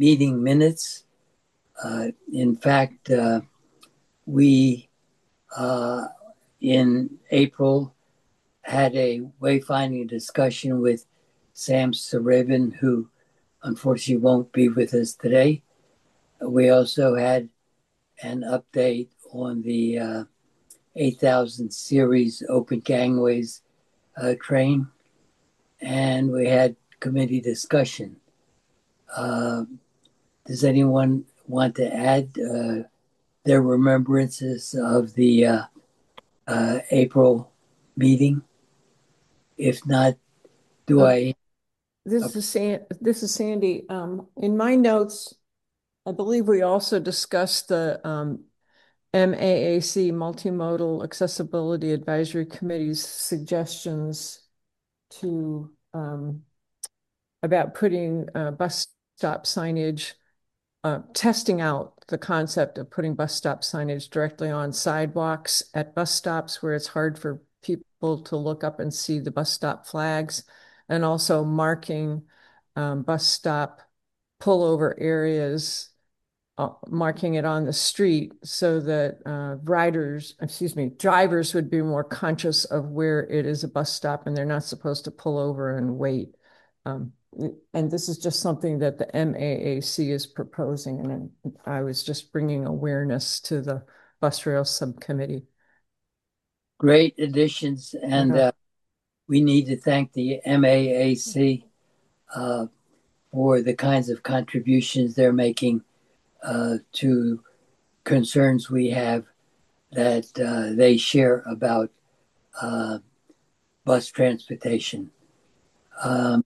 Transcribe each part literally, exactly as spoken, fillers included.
meeting minutes. Uh, in fact, uh, we uh, in April had a wayfinding discussion with Sam Sarabin, who unfortunately won't be with us today. We also had an update on the uh, eight thousand series open gangways uh, train, and we had committee discussion. Uh, does anyone want to add uh, their remembrances of the uh, uh, April meeting? If not, do Uh, I? this is San this is Sandy. Um, in my notes, I believe we also discussed the um, M A A C Multimodal Accessibility Advisory Committee's suggestions to um, about putting uh, bus stop signage, uh, testing out the concept of putting bus stop signage directly on sidewalks at bus stops where it's hard for people to look up and see the bus stop flags, and also marking um, bus stop pullover areas, uh, marking it on the street so that uh, riders, excuse me, drivers would be more conscious of where it is a bus stop and they're not supposed to pull over and wait. Um, and this is just something that the M A A C is proposing, and I was just bringing awareness to the bus rail subcommittee. Great additions, and Uh-huh. uh, we need to thank the M A A C uh, for the kinds of contributions they're making uh, to concerns we have that uh, they share about uh, bus transportation. Um,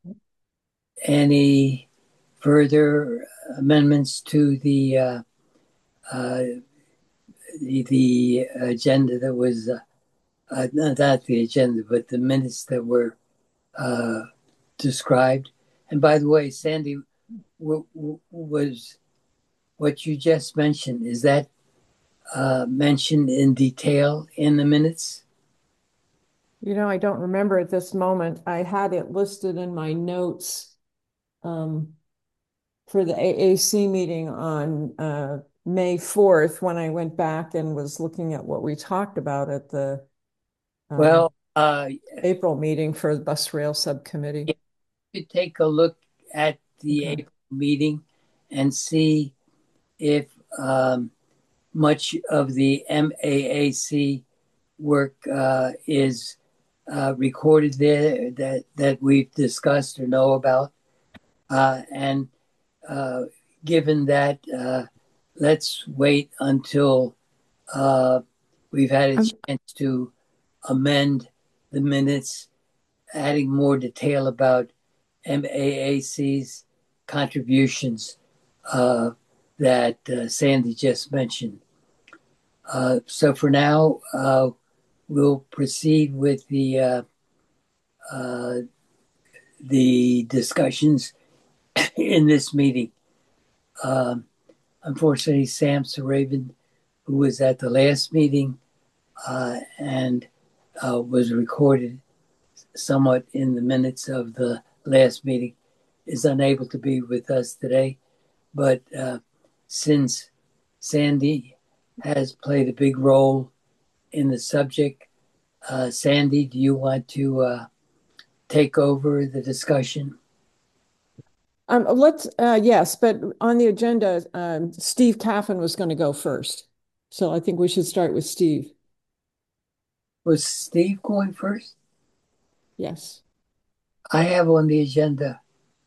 any further amendments to the uh, uh, the, the agenda that was uh, uh, not the agenda, but the minutes that were uh, described? And by the way, Sandy, w- w- was what you just mentioned, is that uh, mentioned in detail in the minutes? You know, I don't remember at this moment. I had it listed in my notes um, for the A A C meeting on uh, May fourth when I went back and was looking at what we talked about at the um, Well, uh, April meeting for the bus rail subcommittee. if you take a look at the Okay. April meeting and see if um, much of the M A A C work uh, is uh, recorded there that, that we've discussed or know about. Uh, and uh, given that, uh, let's wait until uh, we've had a I'm, chance to amend the minutes, adding more detail about M A A C's contributions uh, that uh, Sandy just mentioned. Uh, so for now, uh, we'll proceed with the uh, uh, the discussions in this meeting. Um, Unfortunately, Sam Sarabin, who was at the last meeting uh, and uh, was recorded somewhat in the minutes of the last meeting, is unable to be with us today. But uh, since Sandy has played a big role in the subject, uh, Sandy, do you want to uh, take over the discussion? um, let's, uh, yes, but on the agenda, um, Steve Caffin was going to go first. So I think we should start with Steve. Was Steve going first? Yes. I have on the agenda.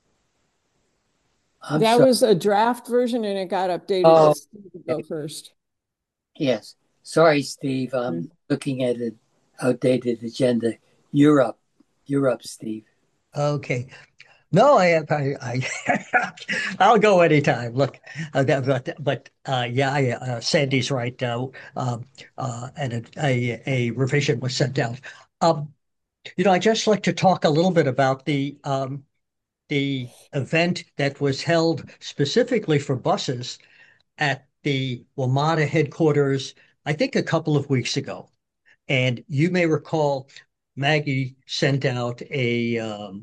I'm That sorry. was a draft version and it got updated Oh, that Steve would go okay. first. Yes. Sorry, Steve. Mm. I'm looking at an outdated agenda. You're up. You're up, Steve. Okay. No, I, I, I I'll go anytime. Look, uh, that, but, but uh, yeah, I, uh, Sandy's right. Uh, um, uh, and a, a, a revision was sent out. Um, you know, I just like to talk a little bit about the um, the event that was held specifically for buses at the WMATA headquarters, I think a couple of weeks ago. And you may recall Maggie sent out a um,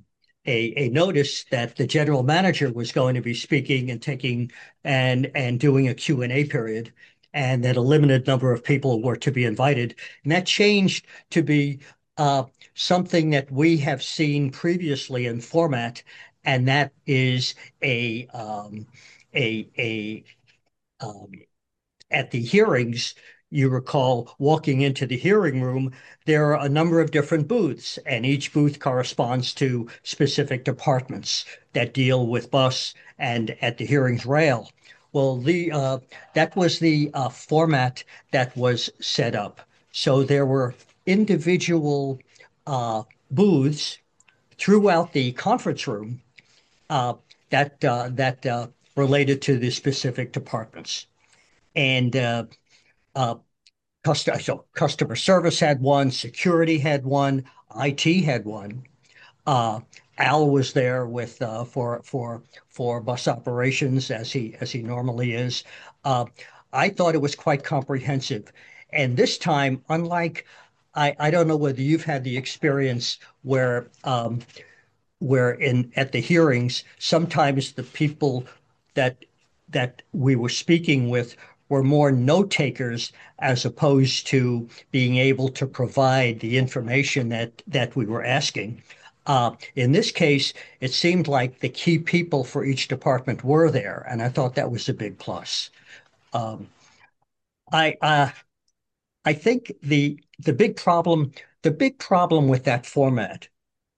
a, a notice that the general manager was going to be speaking and taking and and doing a Q and A period, and that a limited number of people were to be invited. And that changed to be uh, something that we have seen previously in format, and that is a um, a a um, at the hearings, you recall walking into the hearing room, there are a number of different booths, and each booth corresponds to specific departments that deal with bus and at the hearings rail. Well, the uh, that was the uh, format that was set up. So there were individual uh, booths throughout the conference room uh, that uh, that uh, related to the specific departments. And uh, uh, customer, so customer service had one, security had one, I T had one. Uh, Al was there with uh, for for for bus operations as he as he normally is. Uh, I thought it was quite comprehensive, and this time, unlike I, I don't know whether you've had the experience where um, where in at the hearings, sometimes the people that that we were speaking with were more note takers as opposed to being able to provide the information that that we were asking. Uh, in this case, it seemed like the key people for each department were there, and I thought that was a big plus. Um, I uh, I think the the big problem the big problem with that format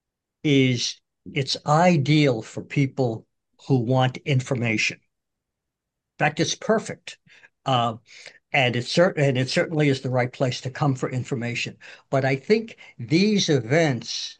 is it's ideal for people who want information. In fact, it's perfect. Uh, and it certain and it certainly is the right place to come for information. But I think these events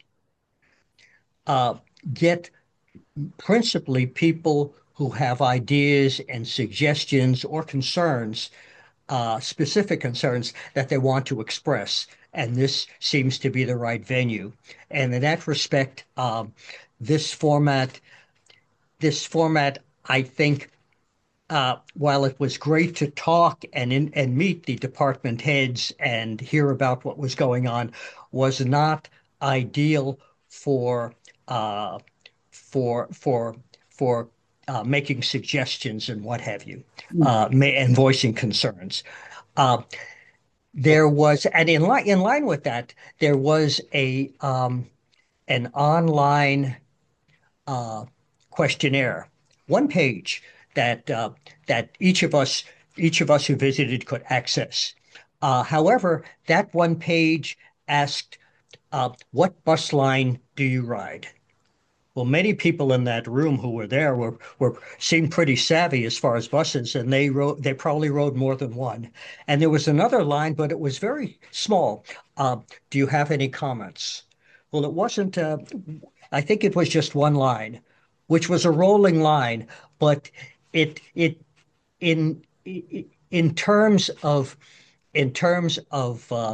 uh, get principally people who have ideas and suggestions or concerns, uh, specific concerns that they want to express. And this seems to be the right venue. And in that respect, um, this format, this format, I think, uh, while it was great to talk and in, and meet the department heads and hear about what was going on, was not ideal for uh, for for for uh, making suggestions and what have you, uh, and voicing concerns. Uh, there was, and in line in line with that, there was a um, an online uh, questionnaire, one page that uh, that each of us each of us who visited could access. Uh, however, that one page asked, uh, "What bus line do you ride?" Well, many people in that room who were there were were seemed pretty savvy as far as buses, and they rode they probably rode more than one. And there was another line, but it was very small. Uh, do you have any comments? Well, it wasn't. Uh, I think it was just one line, which was a rolling line, but it it in in terms of in terms of uh,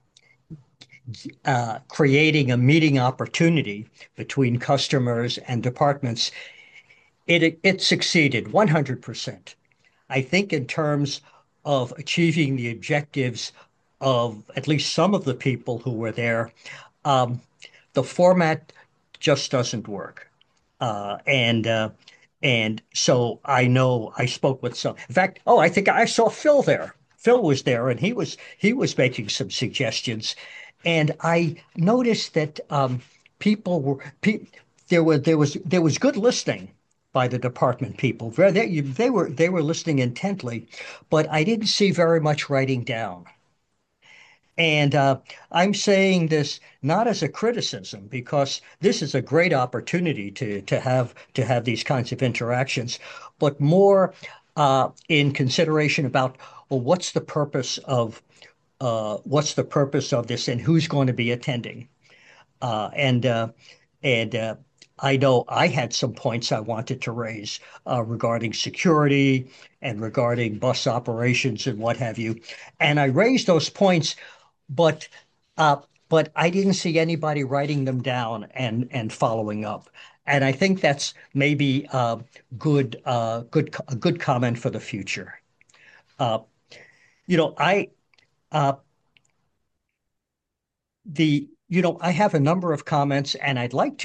uh, creating a meeting opportunity between customers and departments, it it succeeded one hundred percent. I think in terms of achieving the objectives of at least some of the people who were there, um, the format just doesn't work. Uh, and uh, and so I know I spoke with some. In fact, oh, I think I saw Phil there. Phil was there, and he was he was making some suggestions, and I noticed that um, people were pe there were there was there was good listening by the department people. They, they were they were listening intently, but I didn't see very much writing down. And uh, I'm saying this not as a criticism, because this is a great opportunity to to have to have these kinds of interactions, but more uh, in consideration about, well, what's the purpose of uh, what's the purpose of this, and who's going to be attending? Uh, and uh, and uh, I know I had some points I wanted to raise uh, regarding security and regarding bus operations and what have you, and I raised those points, but uh, but I didn't see anybody writing them down and and following up. And I think that's maybe uh, good uh, good a good comment for the future. Uh, you know, I uh, the you know I have a number of comments, and I'd like to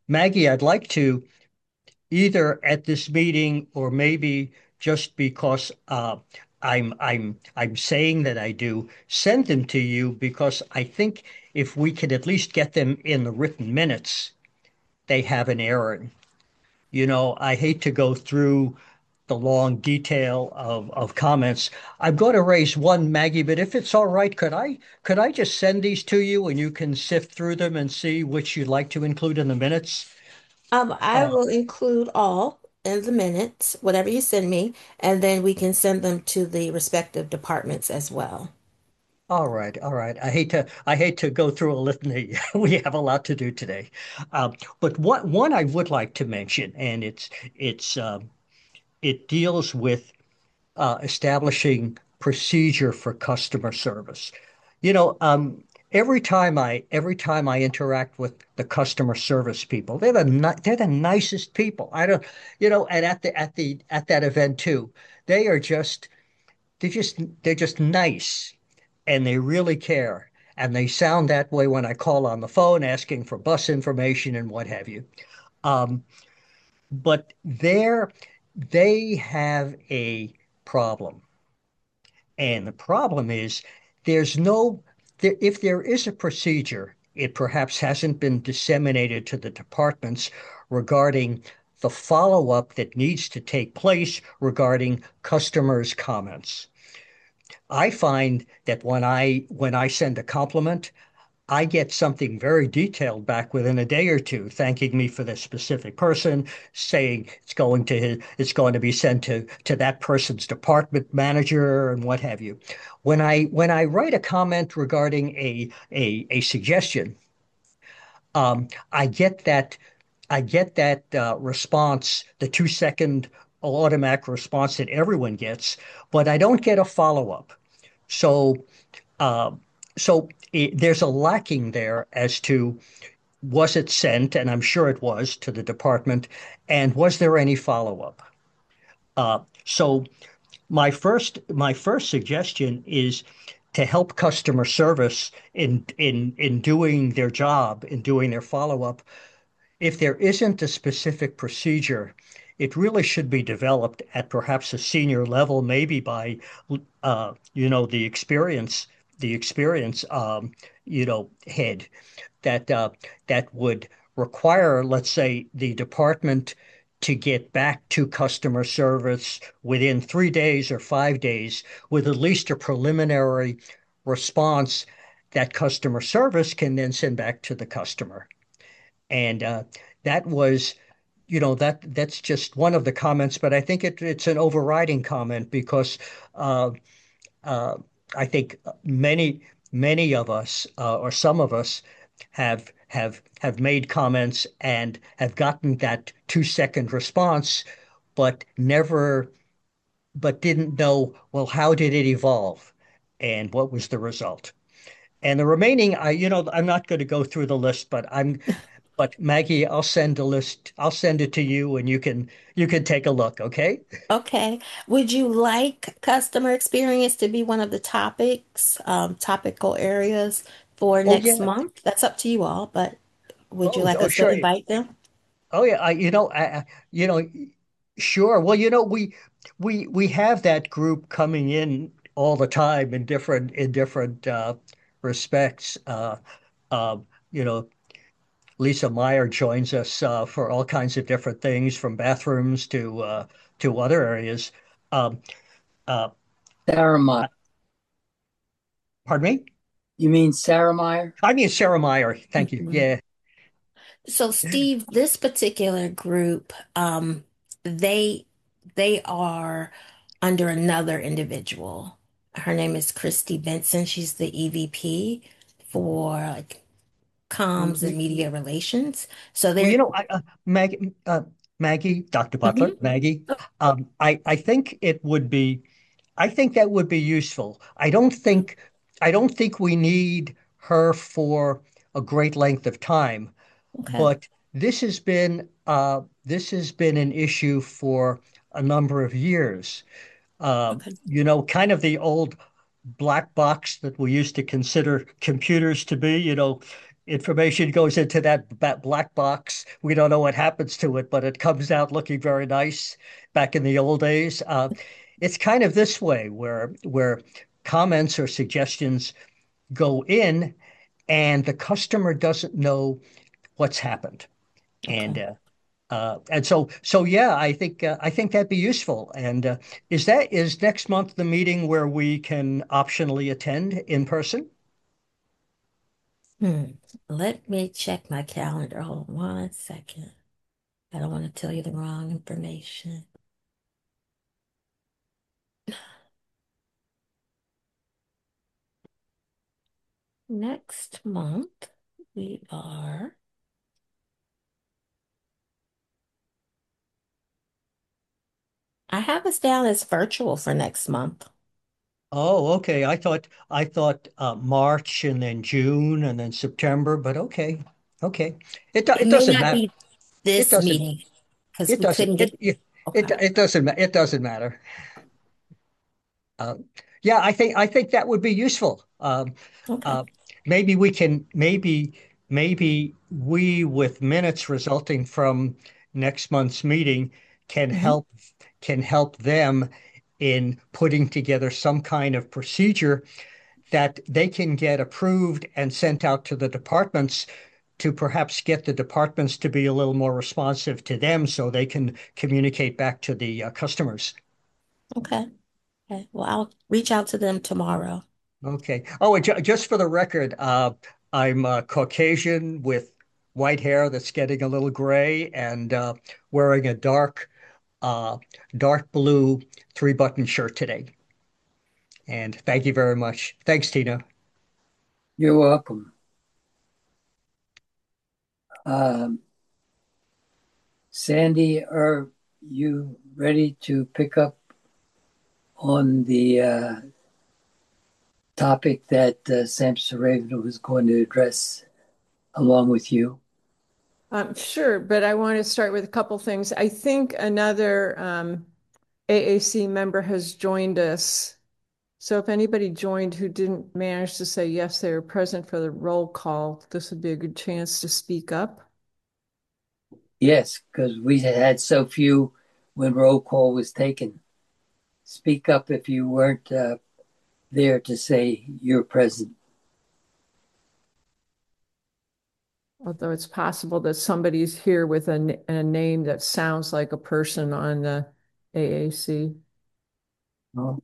Maggie, I'd like to either at this meeting or maybe just because uh, I'm I'm I'm saying that I do send them to you because I think if we could at least get them in the written minutes, they have an error. You know, I hate to go through the long detail of, of comments. I'm going to raise one, Maggie, but if it's all right, could I could I just send these to you and you can sift through them and see which you'd like to include in the minutes? Um, I Uh, will include all in the minutes, whatever you send me, and then we can send them to the respective departments as well. all right, all right. I hate to I hate to go through a litany. We have a lot to do today. Um, but one one I would like to mention, and it's it's um, it deals with uh, establishing procedure for customer service. You know, um, every time I every time I interact with the customer service people, they're the ni they're the nicest people. I don't, you know, and at the at the at that event too, they are just they just they're just nice and they really care. And they sound that way when I call on the phone asking for bus information and what have you. Um, but they're they have a problem. And the problem is there's no, there, if there is a procedure, it perhaps hasn't been disseminated to the departments regarding the follow-up that needs to take place regarding customers' comments. I find that when I when I send a compliment, I get something very detailed back within a day or two, thanking me for this specific person, saying it's going to it's going to be sent to to that person's department manager and what have you. When I when I write a comment regarding a a, a suggestion, um, I get that I get that uh, response, the two second automatic response that everyone gets, but I don't get a follow up. So uh, so it, there's a lacking there as to was it sent, and I'm sure it was, to the department, and was there any follow-up? Uh, so my first my first suggestion is to help customer service in in in doing their job, in doing their follow-up. If there isn't a specific procedure, it really should be developed at perhaps a senior level, maybe by, uh, you know, the experience, the experience, um, you know, head that uh, that would require, let's say, the department to get back to customer service within three days or five days with at least a preliminary response that customer service can then send back to the customer. And uh, that was, you know, that that's just one of the comments, but I think it, it's an overriding comment because uh, uh, I think many many of us uh, or some of us have have have made comments and have gotten that two second response, but never but didn't know, well, how did it evolve and what was the result? And the remaining, I, you know, I'm not going to go through the list, but I'm but Maggie, I'll send a list. I'll send it to you and you can you can take a look, okay? Okay. Would you like customer experience to be one of the topics, um, topical areas for Oh next yeah. month? That's up to you all, but would you Oh, like oh us to sure. invite them? Oh yeah, I, you know, I, I- you know, sure. Well, you know, we we we have that group coming in all the time in different in different uh respects. Uh uh, you know, Lisa Meyer joins us uh for all kinds of different things from bathrooms to uh to other areas. Um uh Sarah Meyer. Pardon me? You mean Sarah Meyer? I mean Sarah Meyer. Thank you. Mhm. Yeah. So Steve, this particular group, um, they they are under another individual. Her name is Christy Benson. She's the E V P for like We, comms and we, media relations. So well, you they're know, I, uh, Maggie, uh, Maggie, doctor Butler, Mhm. Maggie, um, I, I think it would be, I think that would be useful. I don't think, I don't think we need her for a great length of time, Okay. but this has been, uh, this has been an issue for a number of years. Uh, Okay. you know, kind of the old black box that we used to consider computers to be, you know, information goes into that, that black box. We don't know what happens to it, but it comes out looking very nice back in the old days. Uh, it's kind of this way where where comments or suggestions go in and the customer doesn't know what's happened. And Okay. uh, uh, and so so yeah, I think uh, I think that'd be useful. And uh, is that is next month the meeting where we can optionally attend in person? Hmm. Let me check my calendar. Hold on one second. I don't want to tell you the wrong information. Next month, we are, I have us down as virtual for next month. Oh, okay. I thought I thought uh, March and then June and then September, but okay, okay. It do- It it may doesn't not matter. be It this doesn't. meeting because It we doesn't. couldn't It get, it it, okay, it doesn't. ma- It doesn't matter. Uh, yeah, I think I think that would be useful. Um, okay. uh, maybe we can maybe maybe we with minutes resulting from next month's meeting can Mhm. help can help them in putting together some kind of procedure that they can get approved and sent out to the departments to perhaps get the departments to be a little more responsive to them so they can communicate back to the uh, customers. Okay. Okay. Well, I'll reach out to them tomorrow. Okay. Oh, and ju just for the record, uh, I'm uh, Caucasian with white hair that's getting a little gray and uh, wearing a dark, uh, dark blue three-button shirt today. And thank you very much. Thanks, Tina. You're welcome. Um, Sandy, are you ready to pick up on the uh, topic that uh, Samson Raven was going to address along with you? Um, sure, but I want to start with a couple things. I think another um, A A C member has joined us. So if anybody joined who didn't manage to say yes, they were present for the roll call, this would be a good chance to speak up. Yes, because we had so few when roll call was taken. Speak up if you weren't uh, there to say you're present. Although it's possible that somebody's here with a, a name that sounds like a person on the A A C. Oh,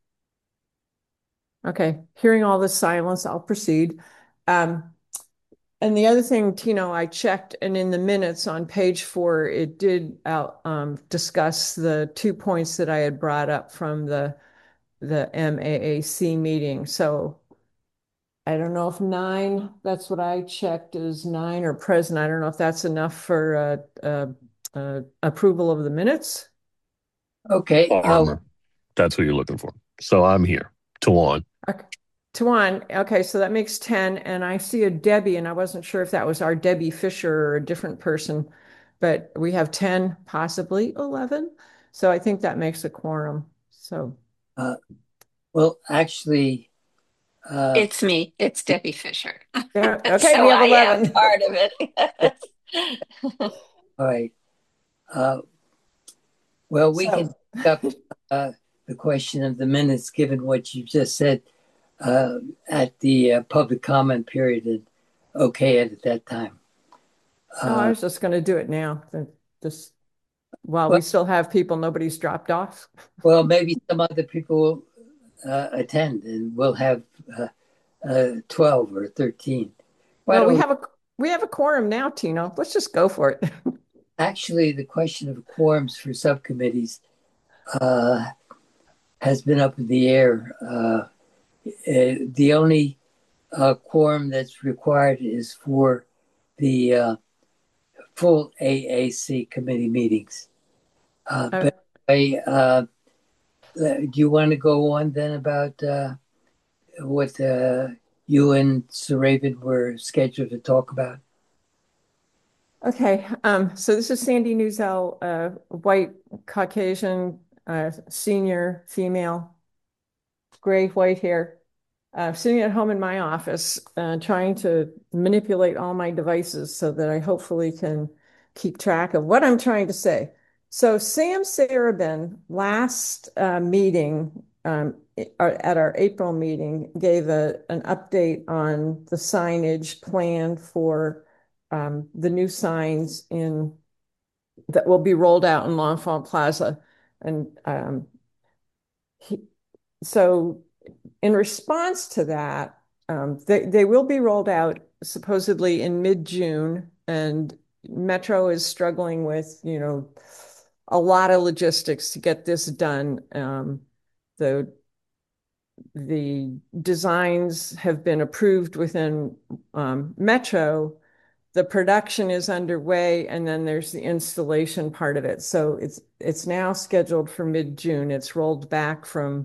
Okay, hearing all this silence, I'll proceed. Um, and the other thing, Tino, I checked, and in the minutes on page four, it did out um, discuss the two points that I had brought up from the the M A A C meeting. So I don't know if nine, that's what I checked is nine or present. I don't know if that's enough for uh, uh, uh, approval of the minutes. okay. Uh, Farmer. That's what you're looking for. So I'm here. Tawan. Okay. Tuan, okay, so that makes ten, and I see a Debbie, and I wasn't sure if that was our Debbie Fisher or a different person, but we have ten, possibly eleven. So I think that makes a quorum. So, uh, well, actually, uh, It's me. It's Debbie Fisher. yeah, okay, So we have I am eleven. part of it. all right. Uh, well, we can So, pick up uh, the question of the minutes, given what you just said uh, at the uh, public comment period. And okay at that time. oh, I Uh, was just going to do it now. Just while well, we still have people, nobody's dropped off. well, maybe some other people will uh, attend, and we'll have uh, uh, twelve or thirteen. Why Well, we don't have a we have a quorum now, Tino. Let's just go for it. actually the question of quorums for subcommittees uh, has been up in the air. Uh, uh, the only uh, quorum that's required is for the uh, full A A C committee meetings. Uh, Uh, but I, uh, do you want to go on then about uh, what uh, you and Sir Raven were scheduled to talk about? Okay, um, so this is Sandy Newsell, uh, white Caucasian, uh, senior female, gray white hair. uh, sitting at home in my office, uh, trying to manipulate all my devices so that I hopefully can keep track of what I'm trying to say. So Sam Sarabin last uh, meeting, um, at our April meeting, gave a, an update on the signage plan for um, the new signs in that will be rolled out in L'Enfant Plaza. And um, he, so in response to that, um, they, they will be rolled out supposedly in mid-June, and Metro is struggling with, you know, a lot of logistics to get this done. Um, the the designs have been approved within um, Metro. The production is underway, and then there's the installation part of it. So it's it's now scheduled for mid-June. It's rolled back from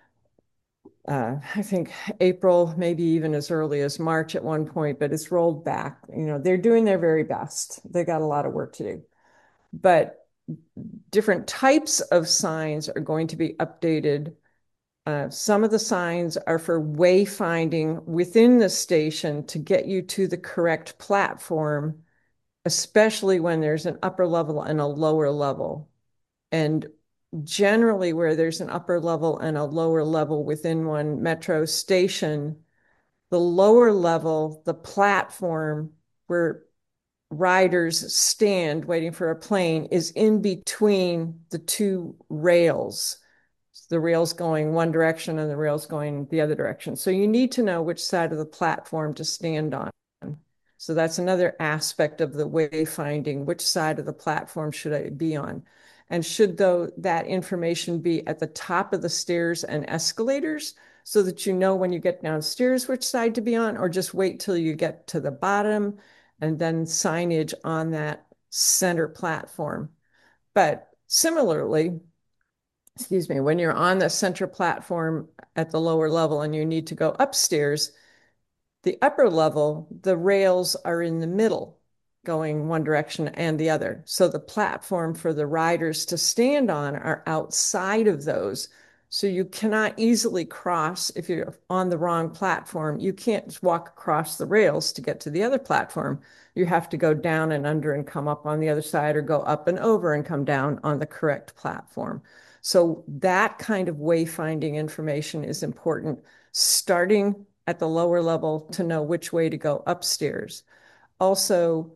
uh, I think April, maybe even as early as March at one point, but it's rolled back. You know, they're doing their very best. They got a lot of work to do. But different types of signs are going to be updated. Uh, some of the signs are for wayfinding within the station to get you to the correct platform, especially when there's an upper level and a lower level. And generally, where there's an upper level and a lower level within one metro station, the lower level, the platform where riders stand waiting for a plane, is in between the two rails. The rails going one direction and the rails going the other direction. So you need to know which side of the platform to stand on. So that's another aspect of the wayfinding. Which side of the platform should I be on? And should though that information be at the top of the stairs and escalators so that you know when you get downstairs which side to be on, or just wait till you get to the bottom and then signage on that center platform? But similarly, excuse me, when you're on the center platform at the lower level and you need to go upstairs, the upper level, the rails are in the middle, going one direction and the other. So the platform for the riders to stand on are outside of those. So you cannot easily cross if you're on the wrong platform. You can't just walk across the rails to get to the other platform. You have to go down and under and come up on the other side, or go up and over and come down on the correct platform. So that kind of wayfinding information is important, starting at the lower level to know which way to go upstairs. Also,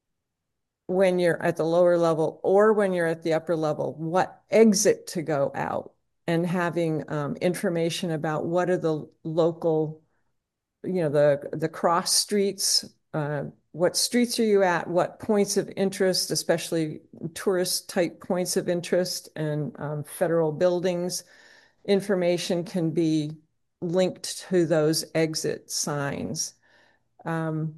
when you're at the lower level or when you're at the upper level, what exit to go out, and having um, information about what are the local, you know, the, the cross streets, uh, what streets are you at, what points of interest, especially tourist type points of interest, and um, federal buildings. Information can be linked to those exit signs. Um,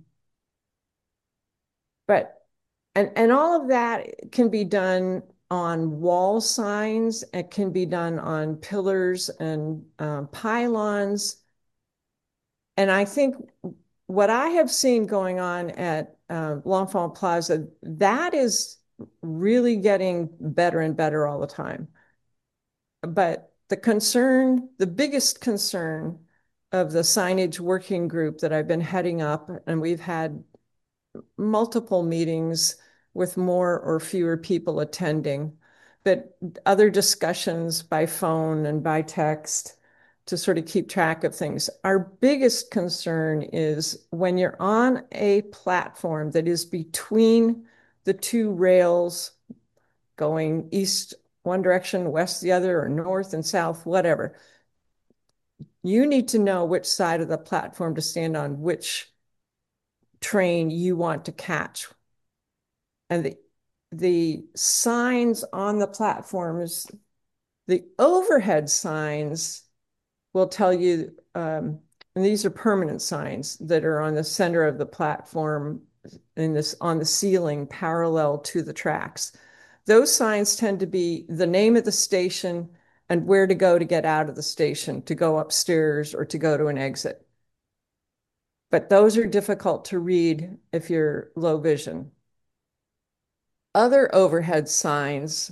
but and and all of that can be done on wall signs. It can be done on pillars and um, pylons. And I think what I have seen going on at uh, L'Enfant Plaza, that is really getting better and better all the time. But the concern, the biggest concern of the signage working group that I've been heading up, and we've had multiple meetings with more or fewer people attending, but other discussions by phone and by text to sort of keep track of things. Our biggest concern is when you're on a platform that is between the two rails going east one direction, west the other, or north and south, whatever. You need to know which side of the platform to stand on, which train you want to catch. And the, the signs on the platforms, the overhead signs will tell you, um, and these are permanent signs that are on the center of the platform in this on the ceiling parallel to the tracks. Those signs tend to be the name of the station and where to go to get out of the station, to go upstairs or to go to an exit. But those are difficult to read if you're low vision. Other overhead signs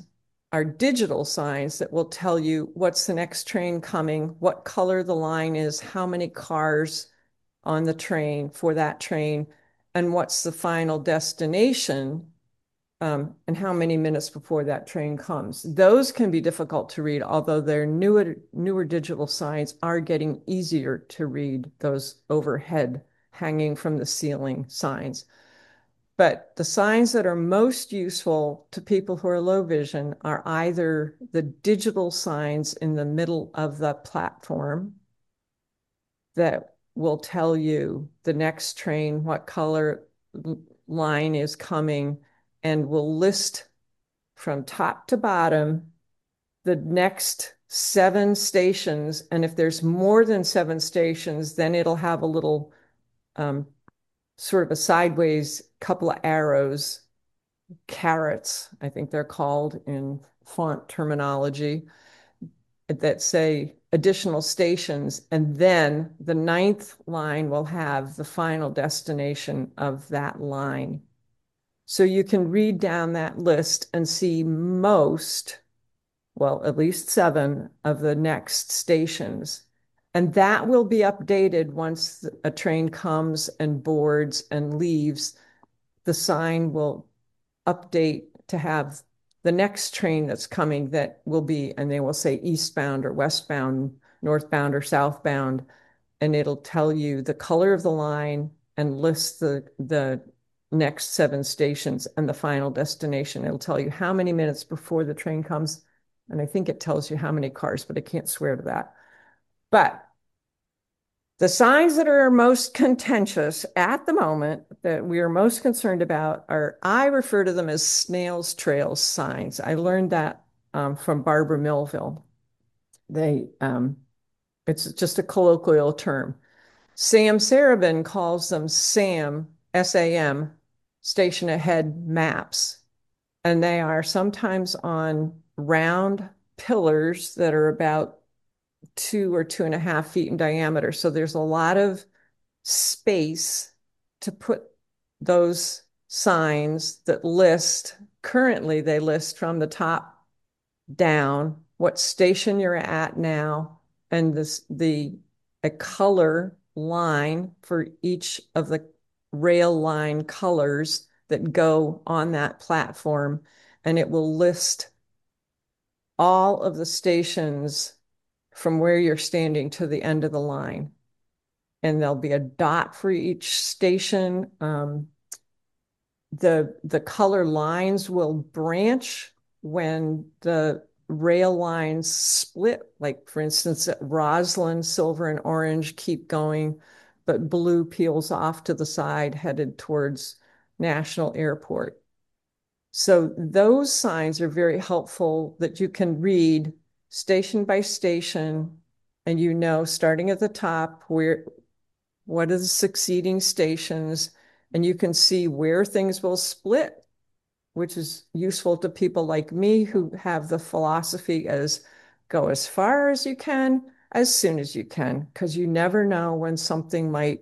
are digital signs that will tell you what's the next train coming, what color the line is, how many cars on the train for that train, and what's the final destination, um, and how many minutes before that train comes. Those can be difficult to read, although their newer, newer digital signs are getting easier to read, those overhead hanging from the ceiling signs. But the signs that are most useful to people who are low vision are either the digital signs in the middle of the platform that will tell you the next train, what color line is coming, and will list from top to bottom the next seven stations. And if there's more than seven stations, then it'll have a little um, sort of a sideways couple of arrows, carets, I think they're called in font terminology, that say additional stations. And then the ninth line will have the final destination of that line. So you can read down that list and see most, well, at least seven of the next stations. And that will be updated once a train comes and boards and leaves. The sign will update to have the next train that's coming that will be, and they will say eastbound or westbound, northbound or southbound, and it'll tell you the color of the line and list the, the next seven stations and the final destination. It'll tell you how many minutes before the train comes. And I think it tells you how many cars, but I can't swear to that. But the signs that are most contentious at the moment that we are most concerned about are, I refer to them as snail's trail signs. I learned that um, from Barbara Millville. They, um, it's just a colloquial term. Sam Sarabin calls them SAM, S A M, station ahead maps. And they are sometimes on round pillars that are about two or two and a half feet in diameter. So there's a lot of space to put those signs that list, currently they list from the top down what station you're at now, and this the a color line for each of the rail line colors that go on that platform, and it will list all of the stations from where you're standing to the end of the line. And there'll be a dot for each station. Um, the, the color lines will branch when the rail lines split. Like, for instance, at Roslyn, silver and orange keep going, but blue peels off to the side headed towards National Airport. So those signs are very helpful that you can read station by station, and you know, starting at the top, where what are the succeeding stations, and you can see where things will split, which is useful to people like me who have the philosophy as go as far as you can, as soon as you can, because you never know when something might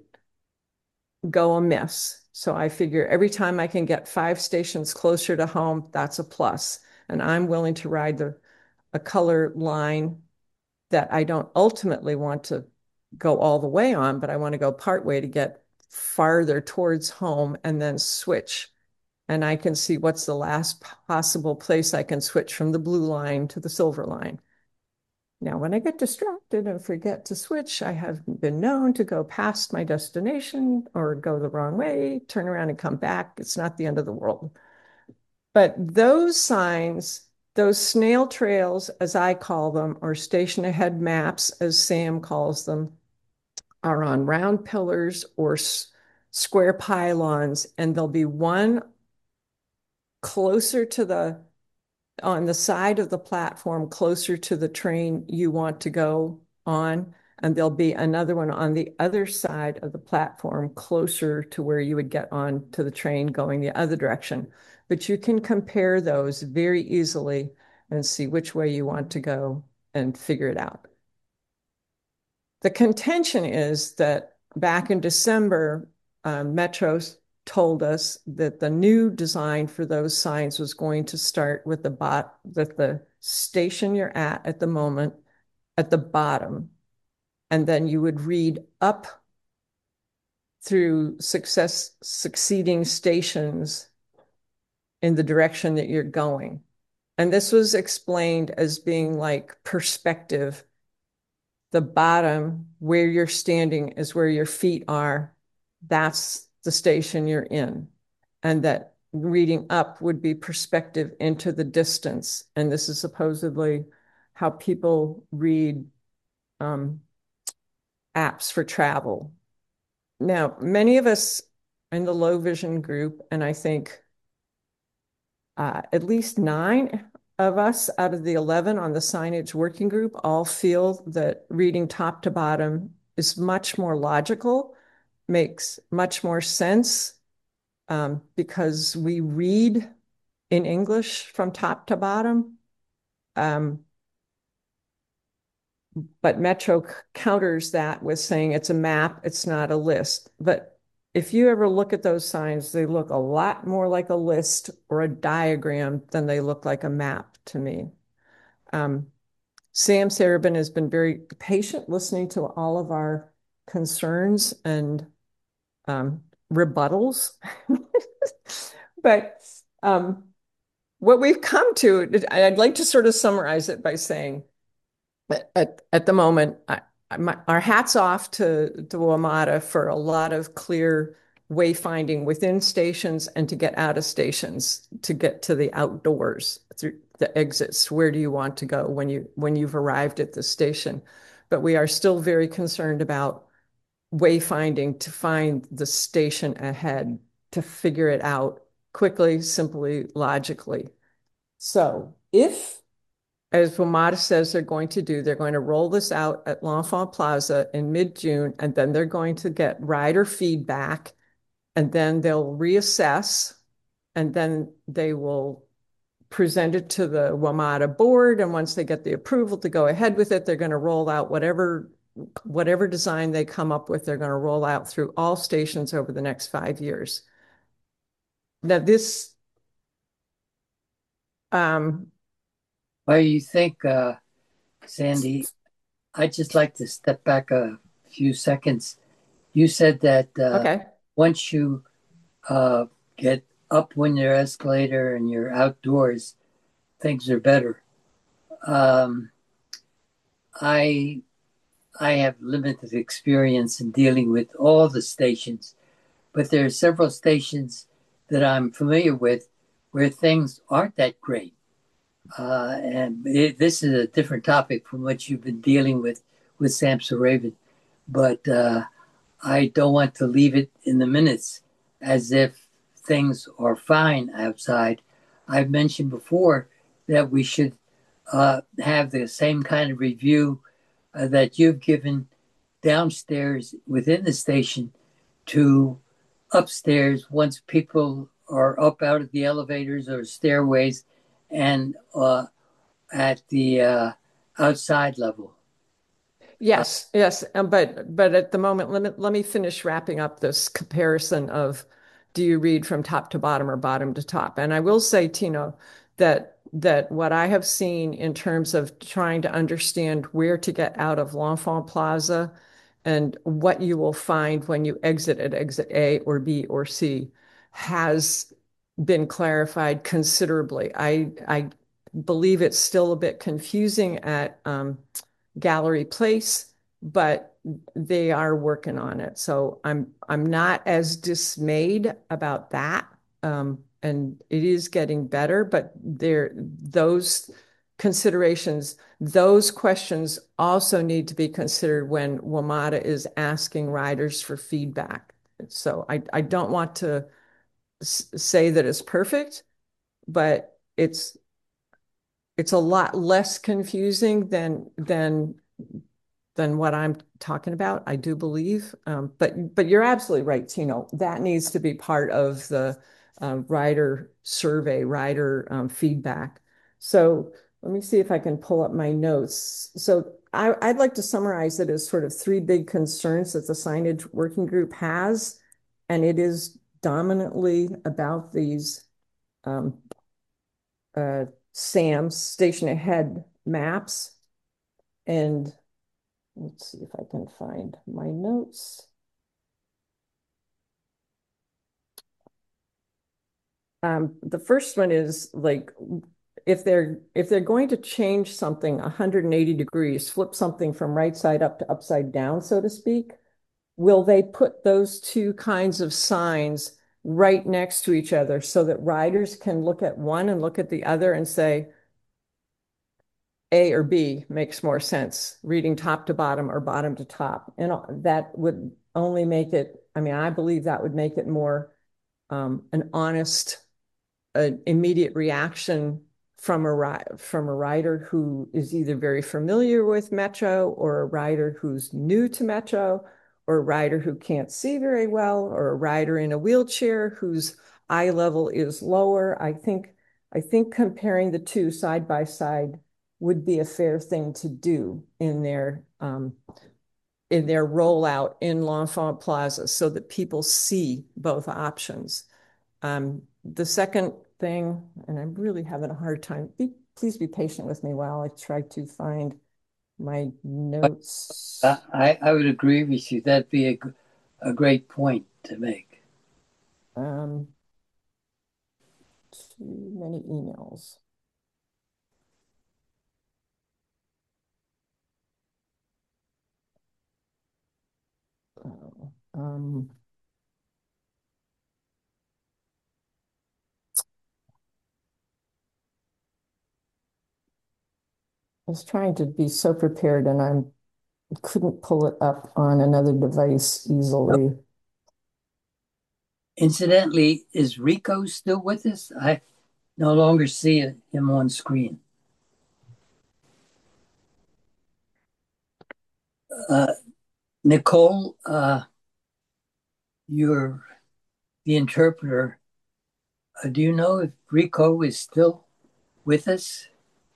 go amiss. So I figure every time I can get five stations closer to home, that's a plus. And I'm willing to ride the a color line that I don't ultimately want to go all the way on, but I want to go part way to get farther towards home and then switch. And I can see what's the last possible place I can switch from the blue line to the silver line. Now, when I get distracted and forget to switch, I have been known to go past my destination or go the wrong way, turn around and come back. It's not the end of the world. But those signs, those snail trails, as I call them, or station ahead maps, as Sam calls them, are on round pillars or square pylons, and there'll be one closer to the on the side of the platform, closer to the train you want to go on, and there'll be another one on the other side of the platform, closer to where you would get on to the train going the other direction. But you can compare those very easily and see which way you want to go and figure it out. The contention is that back in December, uh, Metro told us that the new design for those signs was going to start with the bot with the station you're at at the moment at the bottom, and then you would read up through success succeeding stations in the direction that you're going. And this was explained as being like perspective. The bottom, where you're standing, is where your feet are. That's the station you're in. And that reading up would be perspective into the distance. And this is supposedly how people read um, apps for travel. Now, many of us in the low vision group, and I think uh, at least nine of us out of the eleven on the signage working group all feel that reading top to bottom is much more logical, makes much more sense, um, because we read in English from top to bottom. Um, but Metro counters that with saying it's a map, it's not a list. But if you ever look at those signs, they look a lot more like a list or a diagram than they look like a map to me. Um, Sam Sarabin has been very patient listening to all of our concerns and um, rebuttals. But um, what we've come to, I'd like to sort of summarize it by saying that at, at the moment, I, my, our hats off to, to WMATA for a lot of clear wayfinding within stations and to get out of stations, to get to the outdoors through the exits. Where do you want to go when you when you've arrived at the station? But we are still very concerned about wayfinding to find the station ahead, to figure it out quickly, simply, logically. So if, as WMATA says they're going to do, they're going to roll this out at L'Enfant Plaza in mid-June, and then they're going to get rider feedback, and then they'll reassess, and then they will present it to the WMATA board. And once they get the approval to go ahead with it, they're going to roll out whatever whatever design they come up with, they're going to roll out through all stations over the next five years. Now this, um, Well, you think, uh, Sandy, I'd just like to step back a few seconds. You said that uh, okay. once you uh, get up on your escalator and you're outdoors, things are better. Um, I I have limited experience in dealing with all the stations, but there are several stations that I'm familiar with where things aren't that great. Uh, and it, this is a different topic from what you've been dealing with with Sam Sarabin. But uh, I don't want to leave it in the minutes as if things are fine outside. I've mentioned before that we should uh, have the same kind of review uh, that you've given downstairs within the station to upstairs once people are up out of the elevators or stairways and uh, at the uh, outside level. Yes, yes, um, but but at the moment, let me let me finish wrapping up this comparison of do you read from top to bottom or bottom to top? And I will say, Tino, that that what I have seen in terms of trying to understand where to get out of L'Enfant Plaza and what you will find when you exit at exit A or B or C has been clarified considerably. I I believe it's still a bit confusing at um, Gallery Place, but they are working on it. So I'm I'm not as dismayed about that. Um, and it is getting better, but there those considerations, those questions also need to be considered when WMATA is asking riders for feedback. So I, I don't want to s- say that it's perfect, but it's it's a lot less confusing than than than what I'm talking about, I do believe. Um, but but you're absolutely right, Tino. That needs to be part of the uh, rider survey, rider um, feedback. So let me see if I can pull up my notes. So I, I'd like to summarize it as sort of three big concerns that the signage working group has, and it is dominantly about these um, uh, SAMs, station ahead maps. And let's see if I can find my notes. Um, the first one is like, if they're if they're going to change something one hundred eighty degrees, flip something from right side up to upside down, so to speak, will they put those two kinds of signs right next to each other so that riders can look at one and look at the other and say, A or B makes more sense, reading top to bottom or bottom to top. And that would only make it, I mean, I believe that would make it more um, an honest, an immediate reaction from a from a rider who is either very familiar with Metro, or a rider who's new to Metro, or a rider who can't see very well, or a rider in a wheelchair whose eye level is lower. I think I think comparing the two side by side would be a fair thing to do in their um, in their rollout in L'Enfant Plaza, so that people see both options. Um, the second thing, and I'm really having a hard time, be, please be patient with me while I try to find my notes. I, I would agree with you. That'd be a, a great point to make. Um, too many emails. Oh, um, I was trying to be so prepared, and I couldn't pull it up on another device easily. Incidentally, is Rico still with us? I no longer see him on screen. Uh, Nicole, uh, you're the interpreter. Uh, do you know if Rico is still with us?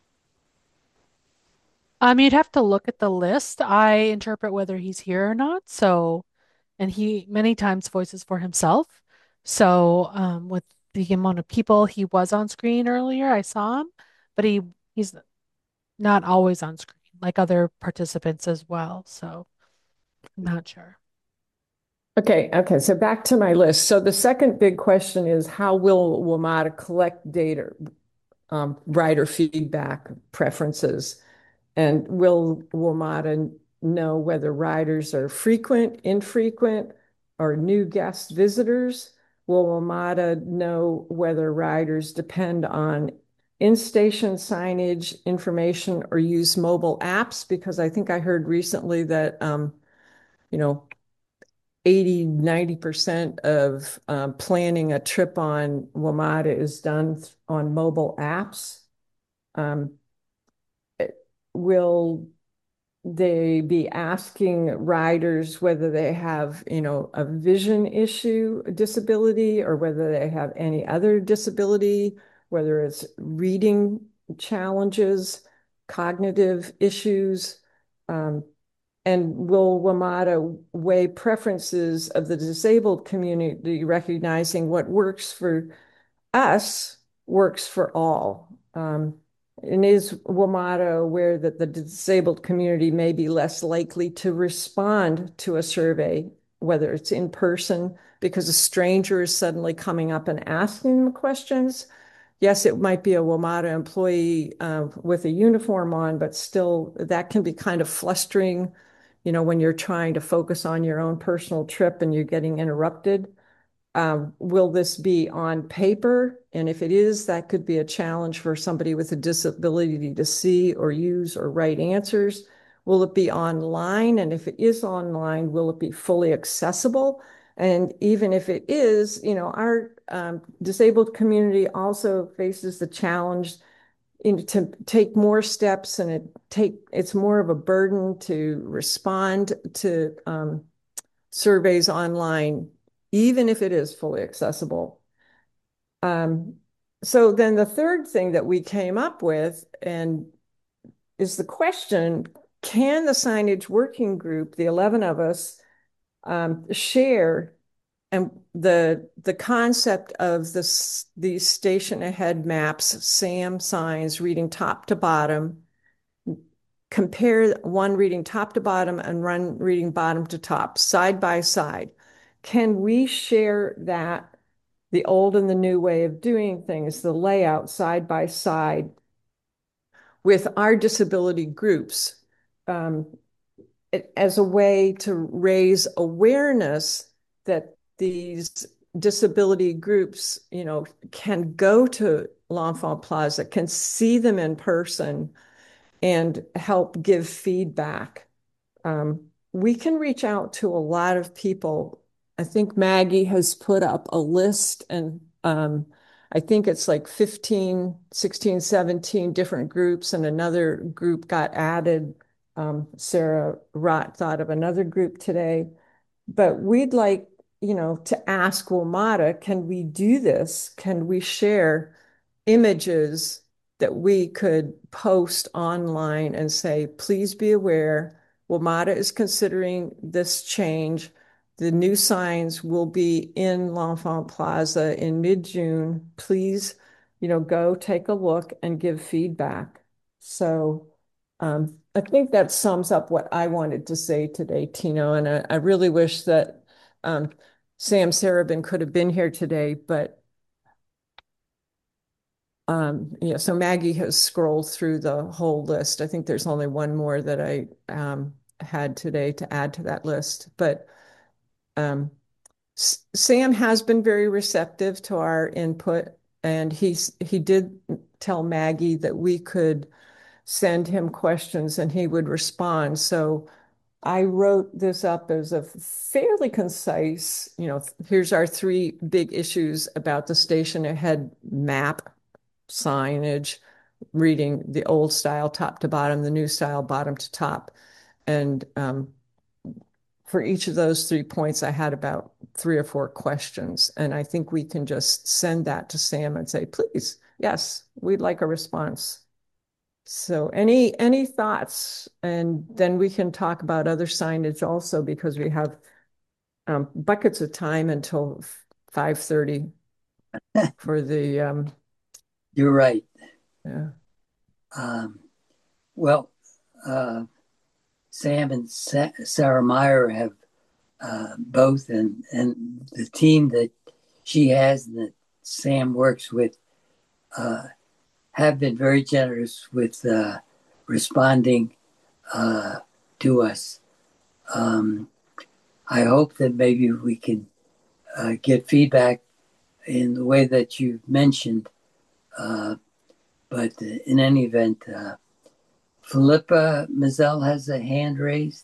Um, you'd have to look at the list. I interpret whether he's here or not. So, and he many times voices for himself. So, um, with the amount of people he was on screen earlier, I saw him, but he he's not always on screen like other participants as well. So, I'm not sure. Okay, okay, so back to my list. So the second big question is, how will WMATA collect data, um, rider feedback preferences? And will WMATA know whether riders are frequent, infrequent, or new guest visitors? Will WMATA know whether riders depend on in-station signage information or use mobile apps? Because I think I heard recently that, um, you know, eighty, ninety percent of um, planning a trip on WMATA is done on mobile apps. Um, will they be asking riders whether they have, you know, a vision issue, a disability, or whether they have any other disability, whether it's reading challenges, cognitive issues, um, and will WMATA weigh preferences of the disabled community, recognizing what works for us works for all? Um, and is WMATA aware that the disabled community may be less likely to respond to a survey, whether it's in person, because a stranger is suddenly coming up and asking them questions? Yes, it might be a WMATA employee uh, with a uniform on, but still that can be kind of flustering, you know, when you're trying to focus on your own personal trip and you're getting interrupted. Um, will this be on paper? And if it is, that could be a challenge for somebody with a disability to see or use or write answers. Will it be online? And if it is online, will it be fully accessible? And even if it is, you know, our um, disabled community also faces the challenge in, to take more steps, and it take it's more of a burden to respond to um, surveys online, even if it is fully accessible. Um, so then the third thing that we came up with and is the question, can the signage working group, the eleven of us, um, share and the the concept of this these station ahead maps, SAM signs reading top to bottom, compare one reading top to bottom and one reading bottom to top, side by side. Can we share that, the old and the new way of doing things, the layout side by side with our disability groups, um, it, as a way to raise awareness that these disability groups, you know, can go to L'Enfant Plaza, can see them in person and help give feedback. Um, we can reach out to a lot of people. I think Maggie has put up a list, and um, I think it's like fifteen, sixteen, seventeen different groups, and another group got added. Um, Sarah Rott thought of another group today. But we'd like, you know, to ask WMATA, can we do this? Can we share images that we could post online and say, please be aware, WMATA is considering this change. The new signs will be in L'Enfant Plaza in mid-June. Please, you know, go take a look and give feedback. So um, I think that sums up what I wanted to say today, Tino. And I, I really wish that um, Sam Sarabin could have been here today, but um, yeah, so Maggie has scrolled through the whole list. I think there's only one more that I um, had today to add to that list. But um, Sam has been very receptive to our input, and he's he did tell Maggie that we could send him questions and he would respond. So I wrote this up as a fairly concise, you know, here's our three big issues about the station ahead map signage, reading the old style top to bottom, the new style bottom to top. And um, for each of those three points, I had about three or four questions. And I think we can just send that to Sam and say, please, yes, we'd like a response. So any any thoughts? And then we can talk about other signage also, because we have um, buckets of time until five thirty for the um, You're right. yeah. Um, well, uh, Sam and Sa- Sarah Meyer have uh, both, and, and the team that she has and that Sam works with uh, have been very generous with uh, responding uh, to us. Um, I hope that maybe we can uh, get feedback in the way that you mentioned. Uh, but uh, in any event, uh, Philippa Mazel has a hand raised.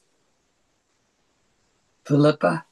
Philippa,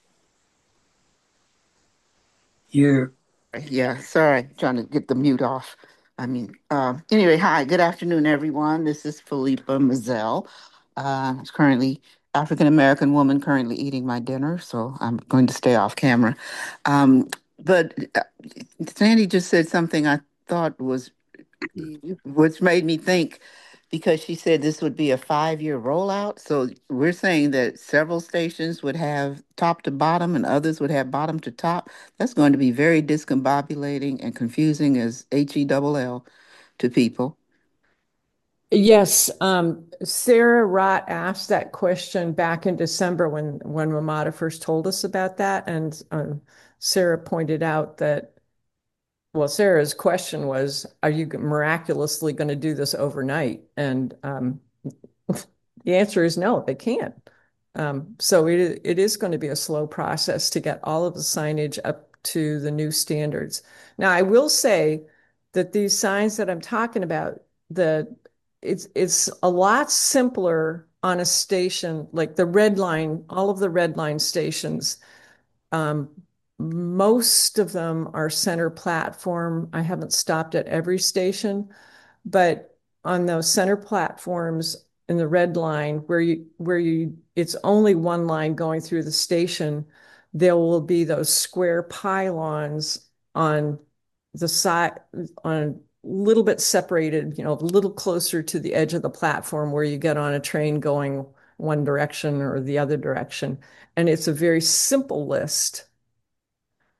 you're. Yeah, sorry, trying to get the mute off. I mean, uh, anyway, hi, good afternoon, everyone. This is Philippa Mazel. Uh, I'm currently African American woman, currently eating my dinner, so I'm going to stay off camera. Um, but uh, Sandy just said something I thought was, which made me think, because she said this would be a five-year rollout. So we're saying that several stations would have top to bottom and others would have bottom to top. That's going to be very discombobulating and confusing as H E double L to people. Yes, um, Sarah Rott asked that question back in December when when WMATA first told us about that, and um, Sarah pointed out that, well, Sarah's question was, "Are you miraculously going to do this overnight?" And um, the answer is no, they can't. Um, so it it is going to be a slow process to get all of the signage up to the new standards. Now, I will say that these signs that I'm talking about, the it's it's a lot simpler on a station like the Red Line, all of the Red Line stations. Um, most of them are center platform. I haven't stopped at every station, but on those center platforms in the Red Line where you where you it's only one line going through the station, there will be those square pylons on the side, on a little bit separated, you know, a little closer to the edge of the platform where you get on a train going one direction or the other direction. And it's a very simple list.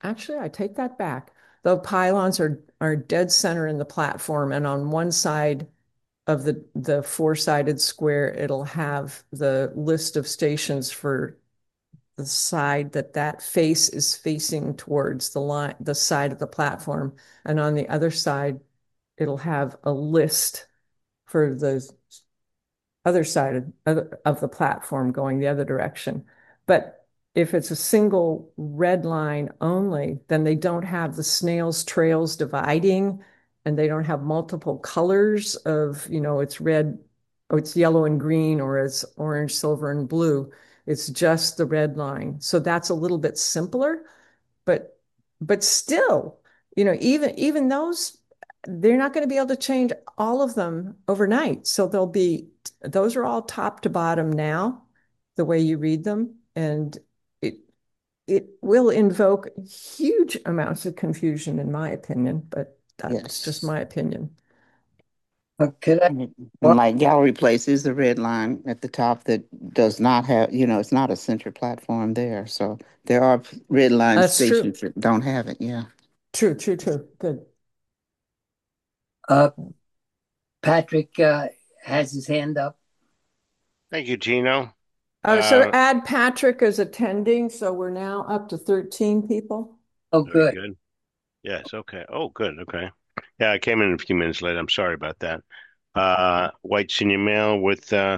actually, I take that back. The pylons are are dead center in the platform, and on one side of the the four-sided square, it'll have the list of stations for the side that that face is facing towards the line, the side of the platform, and on the other side, it'll have a list for the other side of, of the platform going the other direction. But if it's a single red line only, then they don't have the snail's trails dividing, and they don't have multiple colors of, you know, it's red, or it's yellow and green, or it's orange, silver, and blue. It's just the red line. So that's a little bit simpler, but but still, you know, even even those, they're not going to be able to change all of them overnight. So they'll be, those are all top to bottom now, the way you read them. And it it will invoke huge amounts of confusion, in my opinion, but that's Yes. just my opinion. Uh, could I? And and like Gallery Place is the red line at the top that does not have, you know, it's not a center platform there. So there are p- red line That's true. stations that don't have it. Yeah. True, true, true. Good. Uh, Patrick uh, has his hand up. Thank you, Gino. Uh, so Uh, add Patrick as attending, so we're now up to thirteen people. Oh, very good. good. Yes, okay. Oh, good. Okay. Yeah, I came in a few minutes late. I'm sorry about that. Uh, white senior male with uh,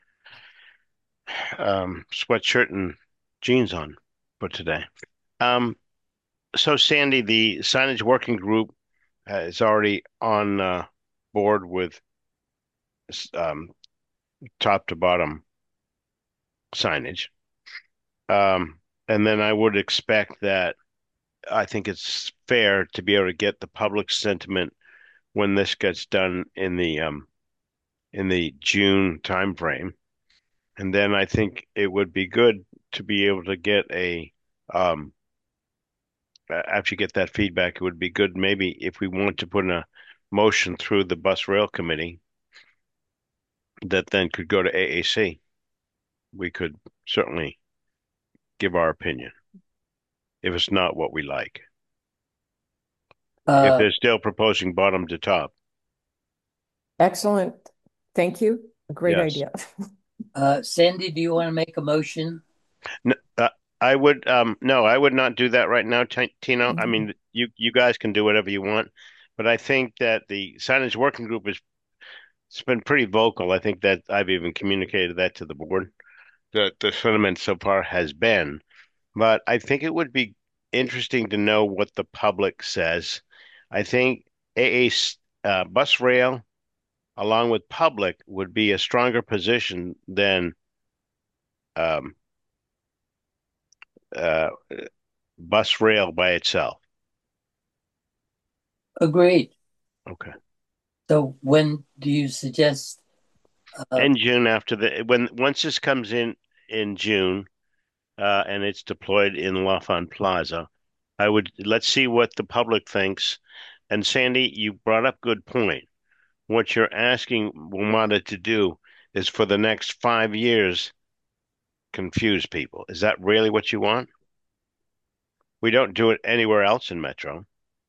um, sweatshirt and jeans on for today. Um, so Sandy, the signage working group uh, is already on uh, board with um, top to bottom signage. Um, and then I would expect that I think it's fair to be able to get the public sentiment when this gets done in the um, in the June timeframe. And then I think it would be good to be able to get a um, after you get that feedback, it would be good maybe if we want to put in a motion through the bus rail committee that then could go to A A C. We could certainly give our opinion if it's not what we like. If Uh, they're still proposing bottom to top. Excellent. Thank you. Great Yes. idea. uh, Sandy, do you want to make a motion? No, uh, I would um no, I would not do that right now, Ti- Tino. I Mhm. mean, you you guys can do whatever you want, but I think that the signage working group is it's been pretty vocal. I think that I've even communicated that to the board. The the sentiment so far has been, but I think it would be interesting to know what the public says. I think A A uh, bus rail along with public would be a stronger position than um uh bus rail by itself. Agreed. Okay. So when do you suggest? Uh, In June after the when once this comes in in June, uh, and it's deployed in L'Enfant Plaza, I would let's see what the public thinks. And Sandy, you brought up good point. What you're asking WMATA to do is for the next five years confuse people. Is that really what you want? We don't do it anywhere else in Metro.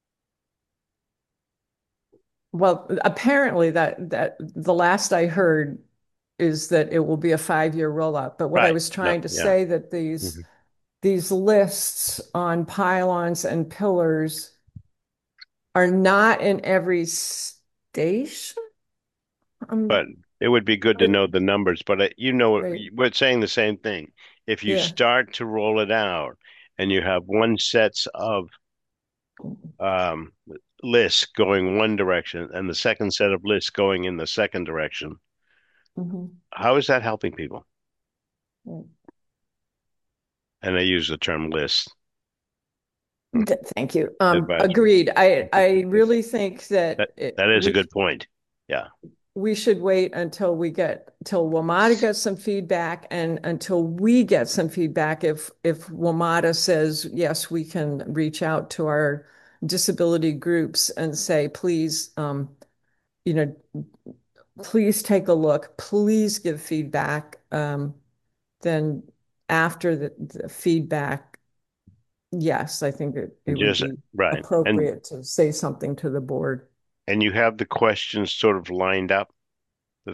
Well, apparently that that the last I heard is that it will be a five-year rollout. But what I Right. was No, trying to yeah. say that these Mhm. these lists on pylons and pillars are not in every station. Um, But it would be good to but- know the numbers. But uh, you know, right. we're saying the same thing. If you Yeah. start to roll it out and you have one sets of um, lists going one direction and the second set of lists going in the second direction, Mhm. how is that helping people? Right. And I use the term list. Th- Thank you. Um, Advisory. agreed. I I really think that That it, that is a we good point. Yeah. we should wait until we get till WMATA gets some feedback, and until we get some feedback. If if WMATA says yes, we can reach out to our disability groups and say, please, um, you know, please take a look, please give feedback. Um, then after the, the feedback, yes, I think it, it And would just be right. And appropriate to say something to the board. and you have the questions sort of lined up, the,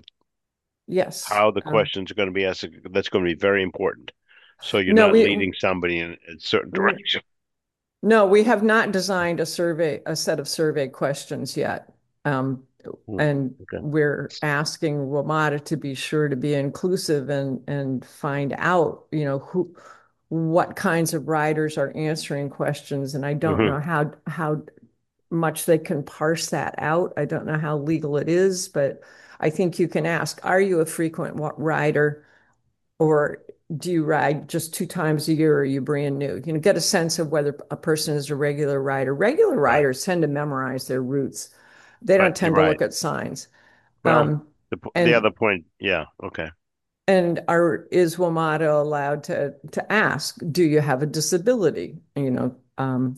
Yes. how the Um, questions are going to be asked. That's going to be very important. So you're no, not we leading somebody in a certain we direction. no, we have not designed a survey, a set of survey questions yet. Um, Hmm, and okay. we're asking WMATA to be sure to be inclusive and and find out, you know, who what kinds of riders are answering questions. And I don't hmm know how how much they can parse that out. I don't know how legal it is, but I think you can ask, are you a frequent rider? Or do you ride just two times a year or are you brand new? You know, get a sense of whether a person is a regular rider. Regular Right. riders tend to memorize their routes. They Right. don't You're tend to right. look at signs. Well, Um, the the and other point, yeah, okay. and are is WMATA allowed to to ask, do you have a disability? You know, um,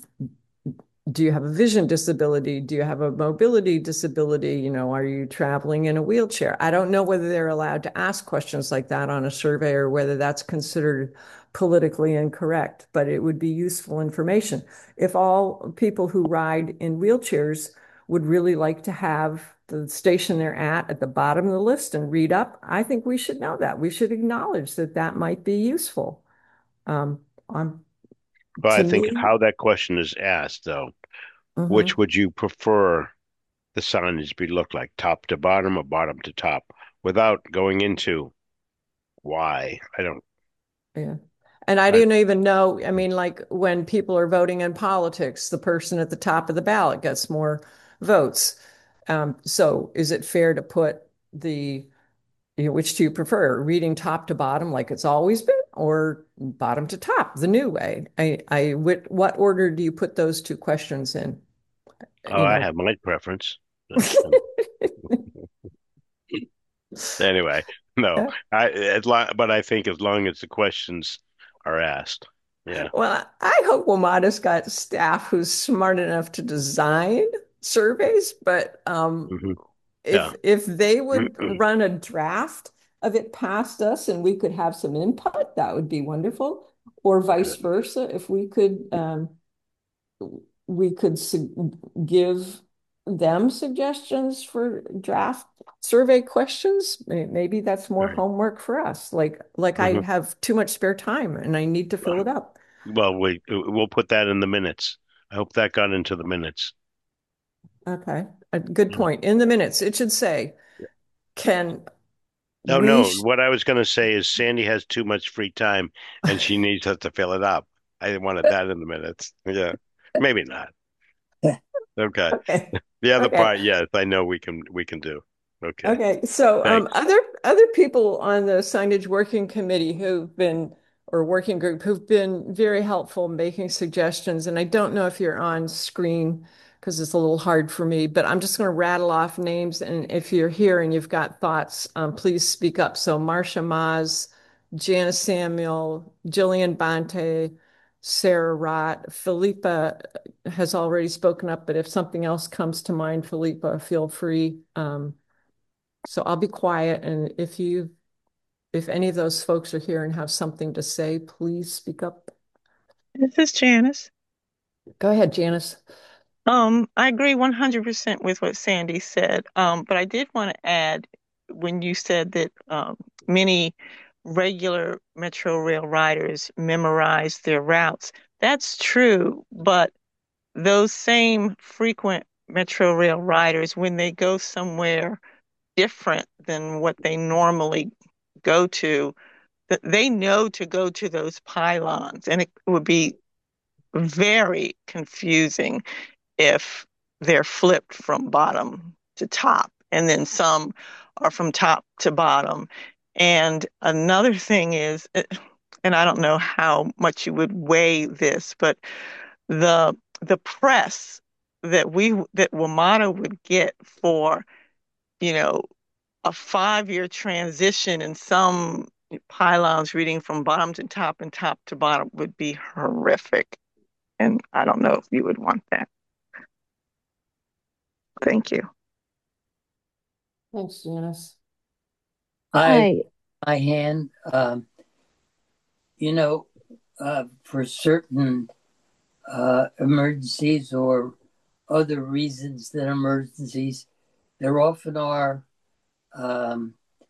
do you have a vision disability? Do you have a mobility disability? You know, are you traveling in a wheelchair? I don't know whether they're allowed to ask questions like that on a survey or whether that's considered politically incorrect, but it would be useful information. If all people who ride in wheelchairs would really like to have the station they're at at the bottom of the list and read up, I think we should know that. We should acknowledge that that might be useful. Um, on, But I to think me, how that question is asked, though, which mhm. would you prefer the signage be look like, top to bottom or bottom to top, without going into why? I don't. Yeah. And I I, didn't even know, I mean, like when people are voting in politics, the person at the top of the ballot gets more votes. Um, so is it fair to put the, you know, which do you prefer, reading top to bottom like it's always been, or bottom to top, the new way? I, I, what, what order do you put those two questions in? oh, You I know, have my preference. Um, Anyway, no, I as long, but I think as long as the questions are asked, yeah. Well, I hope WMATA's got staff who's smart enough to design surveys, but um, hmm if Yeah. if they would run a draft of it past us and we could have some input, that would be wonderful. Or vice Good. versa, if we could um, we could su give them suggestions for draft survey questions. Maybe that's more Right. homework for us. Like like I hmm have too much spare time and I need to fill it up. Well, we we'll put that in the minutes. I hope that got into the minutes. Okay, a good Yeah. point. In the minutes, it should say, can No, we, no. sh What I was going to say is Sandy has too much free time and she needs us to fill it up. I wanted that in the minutes. Yeah. Maybe not. Okay. okay, The other okay, part, yes, I know we can we can do. Okay. okay. So, um, Thanks. other other people on the signage working committee who've been or working group who've been very helpful making suggestions, and I don't know if you're on screen because it's a little hard for me, but I'm just going to rattle off names, and if you're here and you've got thoughts, um, please speak up. So, Marcia Maz, Janice Samuel, Jillian Bante, Sarah Rott, Philippa has already spoken up, but if something else comes to mind, Philippa, feel free. Um, so I'll be quiet, and if you, if any of those folks are here and have something to say, please speak up. This is Janice. Go ahead, Janice. Um, I agree one hundred percent with what Sandy said. Um, but I did want to add when you said that um, many regular Metro Rail riders memorize their routes. That's true, but those same frequent Metro Rail riders, when they go somewhere different than what they normally go to, th- they know to go to those pylons, and it would be very confusing if they're flipped from bottom to top, and then some are from top to bottom. And another thing is, eh, and I don't know how much you would weigh this, but the the press that we that WMATA would get for, you know, a five-year transition in some pylons reading from bottom to top and top to bottom would be horrific. And I don't know if you would want that. Thank you. Thanks, Janice. I, Hi. my hand, um, you know, uh, for certain uh, emergencies or other reasons than emergencies. There often are, um,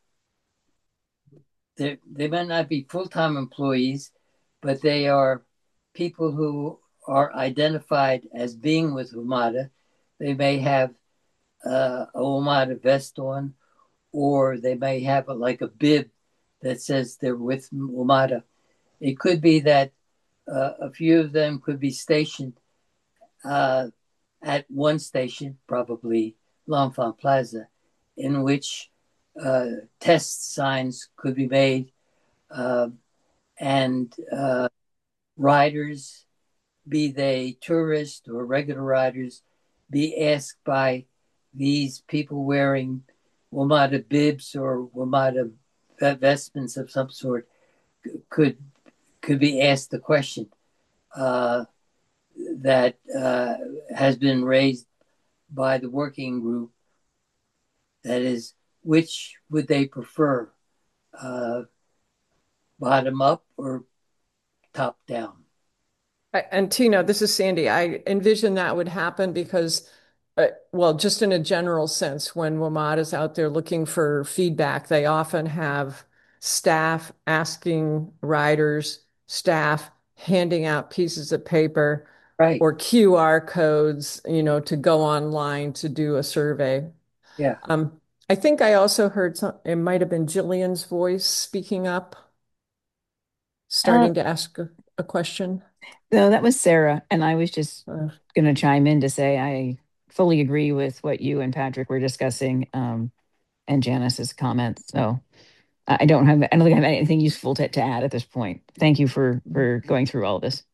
they, they might not be full time employees, but they are people who are identified as being with WMATA. They may have uh, a WMATA vest on, or they may have a, like a bib that says they're with WMATA. It could be that uh, a few of them could be stationed uh, at one station, probably L'Enfant Plaza, in which uh, test signs could be made uh, and uh, riders, be they tourists or regular riders, be asked by these people wearing WMATA bibs or WMATA vestments of some sort could could be asked the question uh, that uh, has been raised by the working group. That is, which would they prefer, uh, bottom up or top down? And Tina, this is Sandy. I envision that would happen because, uh, well, just in a general sense, when WMATA is out there looking for feedback, they often have staff asking riders, staff handing out pieces of paper right. or Q R codes, you know, to go online to do a survey. Yeah. Um, I think I also heard some, it might have been Jillian's voice speaking up, starting Uh, to ask a, a question. no, that was Sarah. And I was just Uh, going to chime in to say I fully agree with what you and Patrick were discussing, um, and Janice's comments. So I I don't have, I don't think I have anything useful to, to add at this point. Thank you for, for going through all this.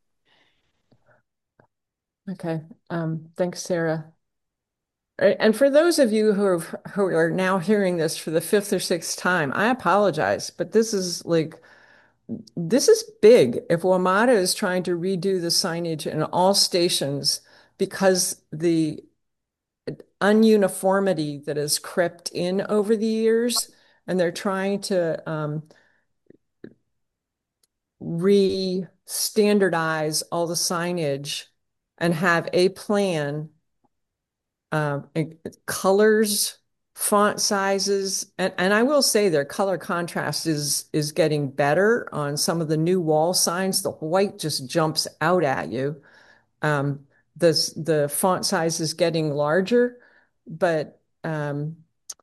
Okay. Um, thanks, Sarah. A- And for those of you who are, who are now hearing this for the fifth or sixth time, I apologize, but this is like, this is big. If WMATA is trying to redo the signage in all stations because the ununiformity that has crept in over the years, and they're trying to um, re-standardize all the signage and have a plan, um, and colors, font sizes, and, and I will say their color contrast is is getting better on some of the new wall signs. The white just jumps out at you. Um, the the font size is getting larger, but um,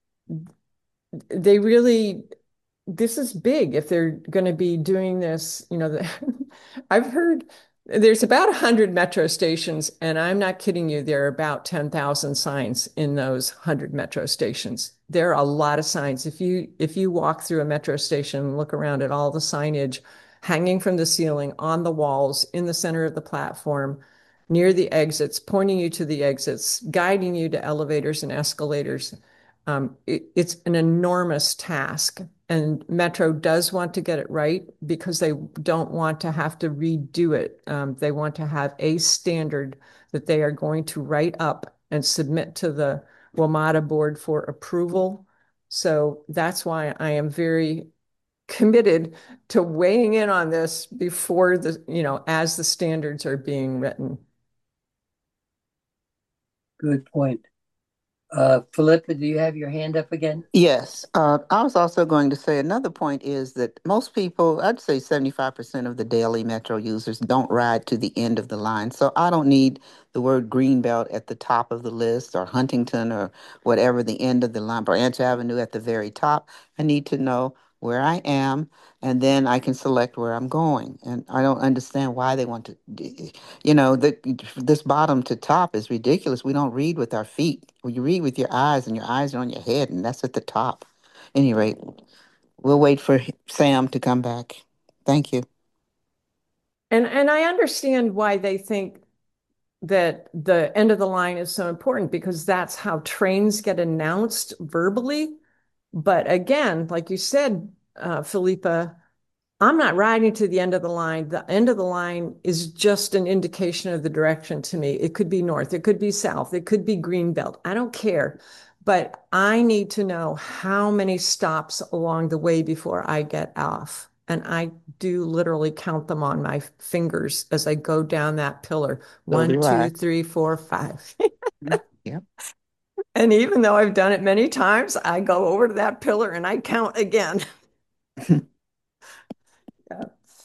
they really, this is big if they're going to be doing this. You know, the, I've heard there's about one hundred metro stations, and I'm not kidding you, there are about ten thousand signs in those one hundred metro stations. There are a lot of signs. If you if you walk through a metro station and look around at all the signage hanging from the ceiling, on the walls, in the center of the platform, near the exits, pointing you to the exits, guiding you to elevators and escalators, um, it, it's an enormous task. And Metro does want to get it right because they don't want to have to redo it. Um, they want to have a standard that they are going to write up and submit to the WMATA board for approval. So that's why I am very committed to weighing in on this before the, you know, as the standards are being written. Good point. Uh, Philippa, do you have your hand up again? Yes. Uh, I was also going to say another point is that most people, I'd say seventy-five percent of the daily Metro users don't ride to the end of the line. So I don't need the word Greenbelt at the top of the list or Huntington or whatever the end of the line, Branch Avenue at the very top. I need to know where I am, and then I can select where I'm going. And I don't understand why they want to, d- you know, the, this bottom to top is ridiculous. We don't read with our feet. Well, you read with your eyes, and your eyes are on your head, and that's at the top. Any rate, we'll wait for h- Sam to come back. Thank you. And and I understand why they think that the end of the line is so important because that's how trains get announced verbally. But again, like you said, uh, Philippa, I'm not riding to the end of the line. The end of the line is just an indication of the direction to me. It could be north, it could be south, it could be greenbelt. I don't care. But I need to know how many stops along the way before I get off. and I do literally count them on my fingers as I go down that pillar. So One, do I. two, three, four, five. Yep. And even though I've done it many times, I go over to that pillar and I count again. Yeah.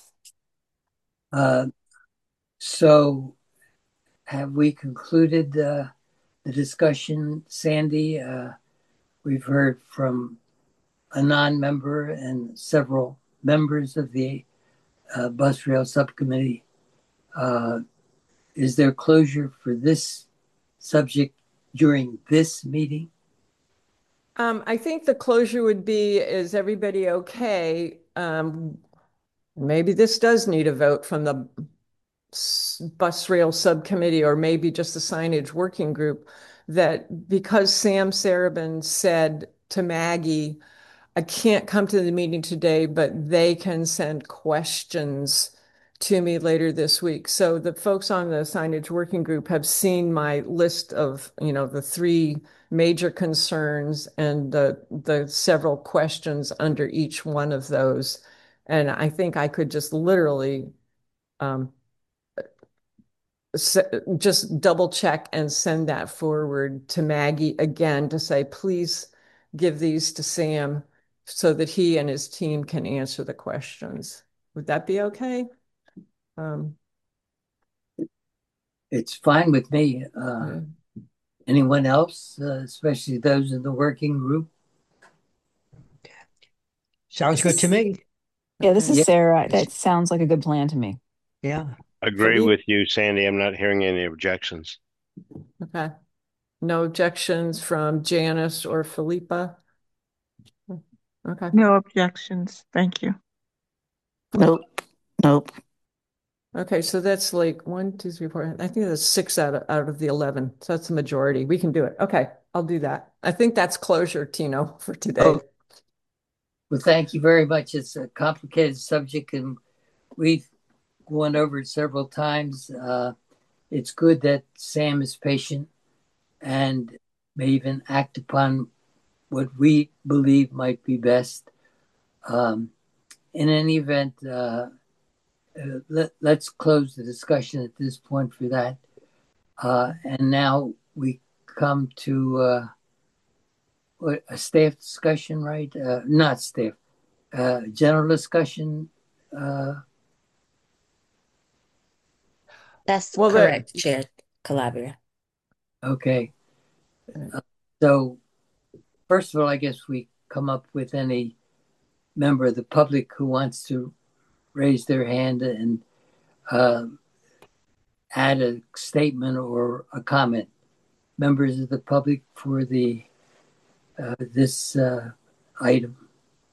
Uh, so have we concluded uh, the discussion, Sandy? Uh, we've heard from a non-member and several members of the uh, bus rail subcommittee. Uh, is there closure for this subject during this meeting? Um, I think the closure would be, is everybody okay? Um, maybe this does need a vote from the s- bus rail subcommittee, or maybe just the signage working group, that because Sam Sarabin said to Maggie, I can't come to the meeting today, but they can send questions to me later this week. So the folks on the signage working group have seen my list of, you know, the three major concerns and the the several questions under each one of those. And I think I could just literally um, just double check and send that forward to Maggie again to say, please give these to Sam so that he and his team can answer the questions. Would that be okay? Um, It's fine with me. Uh, yeah. anyone else, uh, especially those in the working group? Sounds This good to is, me. yeah, this is Okay. Yeah. Sarah. That sounds like a good plan to me. Yeah. Agree Philippe? with you, Sandy. I'm not hearing any objections. Okay. No objections from Janice or Philippa? Okay. No objections. Thank you. Nope. Nope. Okay, so that's like one, two, three, four. I think that's six out of out of the eleven. So that's the majority. We can do it. Okay, I'll do that. I think that's closure, Tino, for today. Oh, well, thank you very much. It's a complicated subject, and we've gone over it several times. Uh, it's good that Sam is patient and may even act upon what we believe might be best. Um, in any event, uh, uh, let, let's close the discussion at this point for that. Uh, and now we come to uh, what, a staff discussion, right? Uh, not staff, uh, general discussion. Uh, That's Well, the correct, Chair Calabria. okay. Uh, so, first of all, I guess we come up with any member of the public who wants to raise their hand and uh, add a statement or a comment. Members of the public for the uh, this uh, item.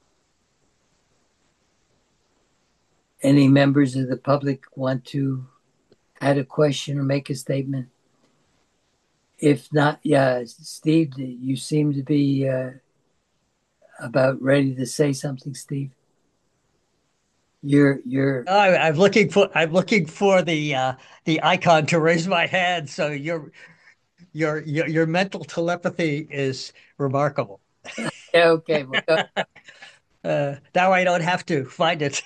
Any members of the public want to add a question or make a statement? If not, yeah, Steve, you seem to be uh, about ready to say something, Steve. You're you're I, I'm looking for I'm looking for the uh, the icon to raise my hand. So your your your your mental telepathy is remarkable. yeah, okay. Well, go. Uh, now I don't have to find it.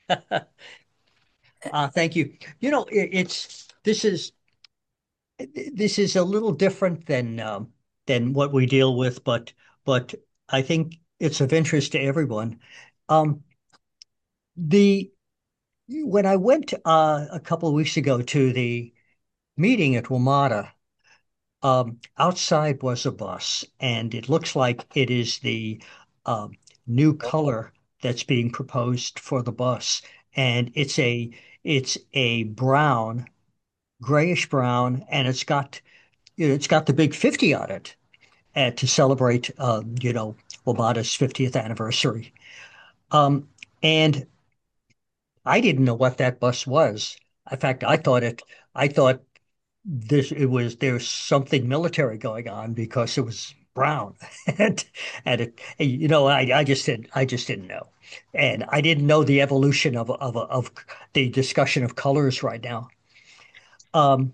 Uh, thank you. You know, it, it's this is this is a little different than um, than what we deal with, but but I think it's of interest to everyone. Um, the when I went uh, a couple of weeks ago to the meeting at WMATA, um, outside was a bus, and it looks like it is the um, new color that's being proposed for the bus, and it's a it's a brown, grayish brown, and it's got you know, it's got the big fifty on it uh, to celebrate, uh, you know, WMATA's fiftieth anniversary. Um, and I didn't know what that bus was. In fact, I thought it, I thought this, it was, there's something military going on because it was brown. And, and it, you know, I, I just didn't, I just didn't know. And I didn't know the evolution of, of, of the discussion of colors right now. Um,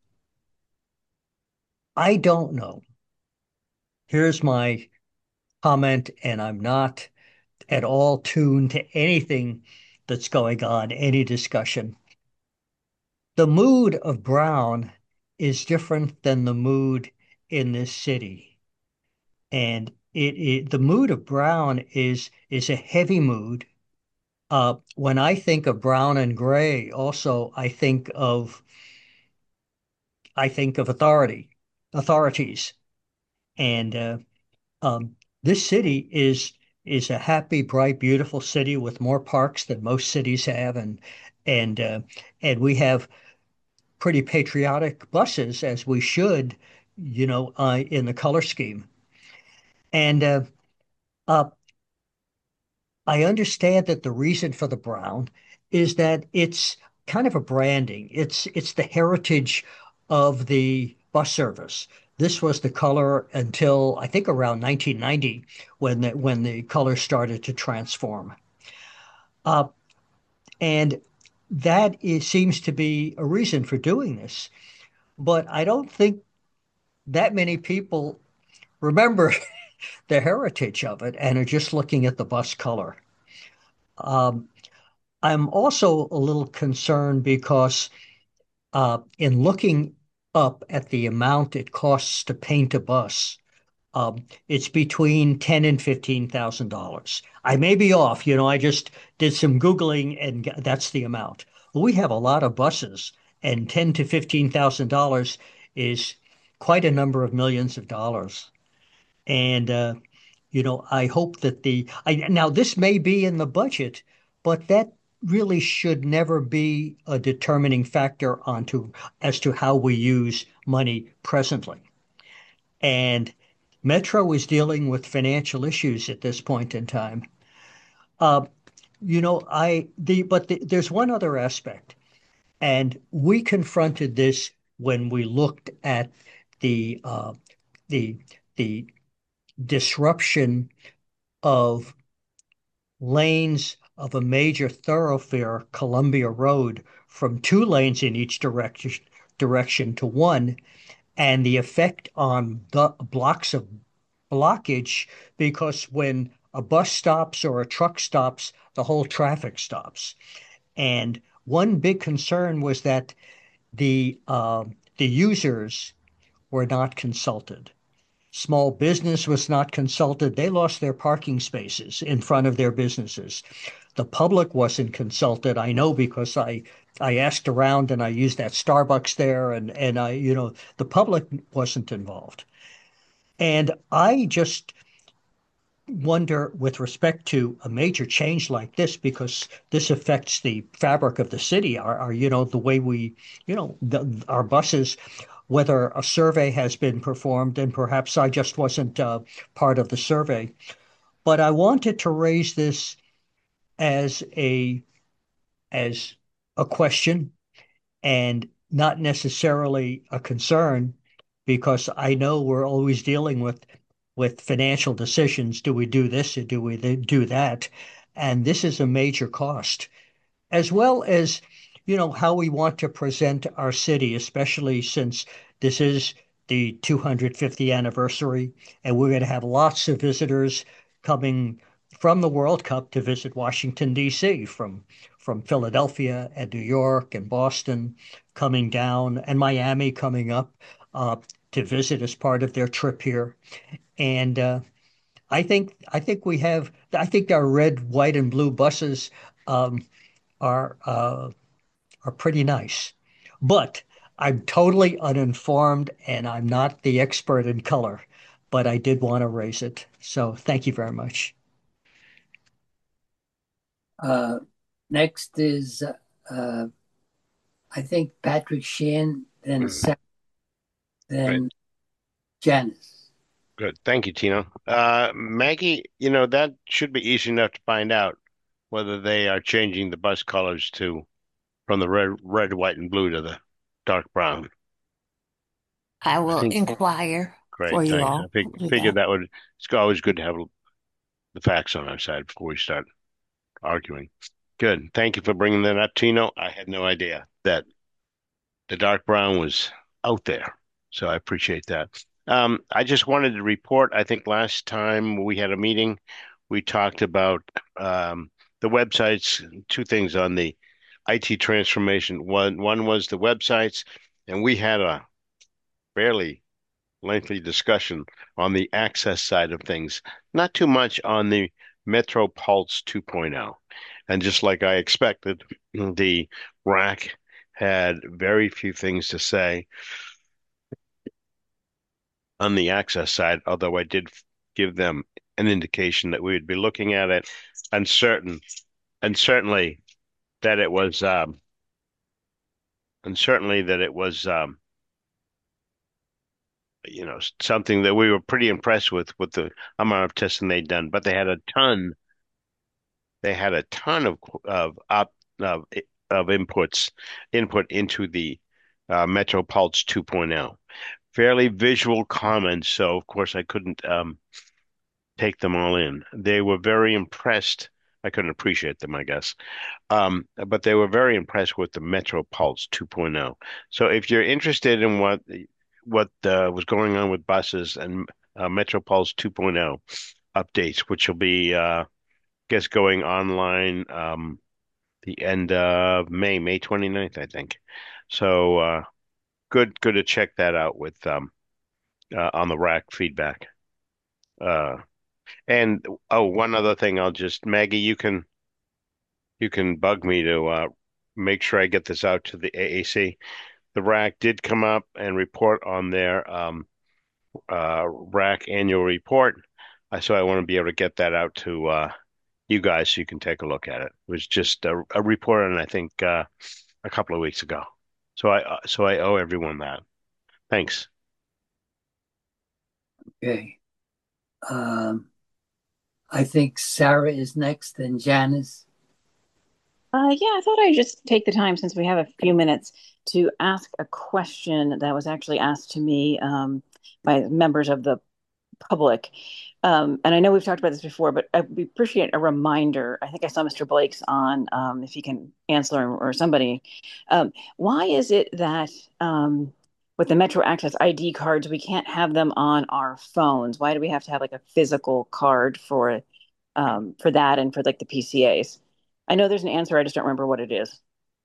I don't know. Here's my comment, and I'm not at all tuned to anything that's going on, any discussion. The mood of Brown is different than the mood in this city. And it, it the mood of Brown is is a heavy mood. Uh, when I think of brown and gray, also I think of I think of authority, authorities, and uh, um, this city is is a happy, bright, beautiful city with more parks than most cities have, and and uh, and we have pretty patriotic buses as we should, you know, uh, in the color scheme. And uh, uh, I understand that the reason for the brown is that it's kind of a branding. It's it's the heritage of the bus service. This was the color until I think around nineteen ninety when the, when the color started to transform. Uh, and that is, seems to be a reason for doing this. But I don't think that many people remember the heritage of it and are just looking at the bus color. Um, I'm also a little concerned because uh, in looking up at the amount it costs to paint a bus, um, it's between ten and fifteen thousand dollars. I may be off, you know, I just did some Googling and that's the amount. We have a lot of buses, and ten to fifteen thousand dollars is quite a number of millions of dollars. And uh, you know, I hope that the I now this may be in the budget, but that really should never be a determining factor onto as to how we use money presently. And Metro is dealing with financial issues at this point in time. Uh, you know, I the but the, there's one other aspect, and we confronted this when we looked at the uh, the the disruption of lanes of a major thoroughfare, Columbia Road, from two lanes in each direction direction to one, and the effect on the blocks of blockage, because when a bus stops or a truck stops, the whole traffic stops. And one big concern was that the uh, the users were not consulted. Small business was not consulted. They lost their parking spaces in front of their businesses. The public wasn't consulted. I know because I I asked around and I used that Starbucks there and and I, you know, the public wasn't involved. And I just wonder with respect to a major change like this, because this affects the fabric of the city, our, our you know, the way we, you know, the, our buses, whether a survey has been performed, and perhaps I just wasn't uh, part of the survey, but I wanted to raise this as a as a question and not necessarily a concern, because I know we're always dealing with with financial decisions. Do we do this or do we do that? And this is a major cost, as well as, you know, how we want to present our city, especially since this is the two hundred fiftieth anniversary, and we're going to have lots of visitors coming from the World Cup to visit Washington, D C, from from Philadelphia and New York and Boston coming down, and Miami coming up uh, to visit as part of their trip here. And uh, I think I think we have I think our red, white, and blue buses um, are uh, are pretty nice. But I'm totally uninformed and I'm not the expert in color, but I did want to raise it. So thank you very much. Uh, next is, uh, I think, Patrick Sheehan, then Sarah, then Right. Janice. Good. Thank you, Tino. Uh, Maggie, you know, that should be easy enough to find out whether they are changing the bus colors to from the red, red, white, and blue to the dark brown. I I will think, inquire for great, you thanks. I all. fig I'll do figured that. that would, it's always good to have the facts on our side before we start arguing. Good. Thank you for bringing that up, Tino. I had no idea that the dark brown was out there. So I appreciate that. Um, I just wanted to report, I think last time we had a meeting, we talked about um, the websites, two things on the I T transformation. One, one was the websites, and we had a fairly lengthy discussion on the access side of things, not too much on the Metro Pulse 2.0. And just like I expected, the R A C had very few things to say on the access side, although I did give them an indication that we would be looking at it, uncertain, and certainly that it was, um, and certainly that it was, um, you know, something that we were pretty impressed with with the amount of testing they'd done. But they had a ton, they had a ton of of op, of of inputs input into the uh, Metro Pulse 2.0. Fairly visual comments, so of course I couldn't um, take them all in. They were very impressed. I couldn't appreciate them, I guess. Um, but they were very impressed with the Metro Pulse 2.0. So if you're interested in what what uh, was going on with buses and uh, Metro Pulse 2.0 updates, which will be, uh, I guess, going online um, the end of May, May 29th, I think. So uh, good, good to check that out with um, uh, on the R A C feedback. Uh, and oh, one other thing, I'll just Maggie, you can you can bug me to uh, make sure I get this out to the A A C. The R A C did come up and report on their um, uh, R A C annual report. Uh, so I want to be able to get that out to uh, you guys so you can take a look at it. It was just a, a report, and I think uh, a couple of weeks ago. So I uh, so I owe everyone that. Thanks. Okay. Um, I think Sarah is next, and Janice. Uh, yeah, I thought I'd just take the time since we have a few minutes to ask a question that was actually asked to me um, by members of the public. Um, and I know we've talked about this before, but I would appreciate a reminder. I think I saw Mister Blake's on, um, if he can answer or somebody. Um, why is it that um, with the Metro Access I D cards, we can't have them on our phones? Why do we have to have like a physical card for um, for that and for like the P C As? I know there's an answer. I just don't remember what it is.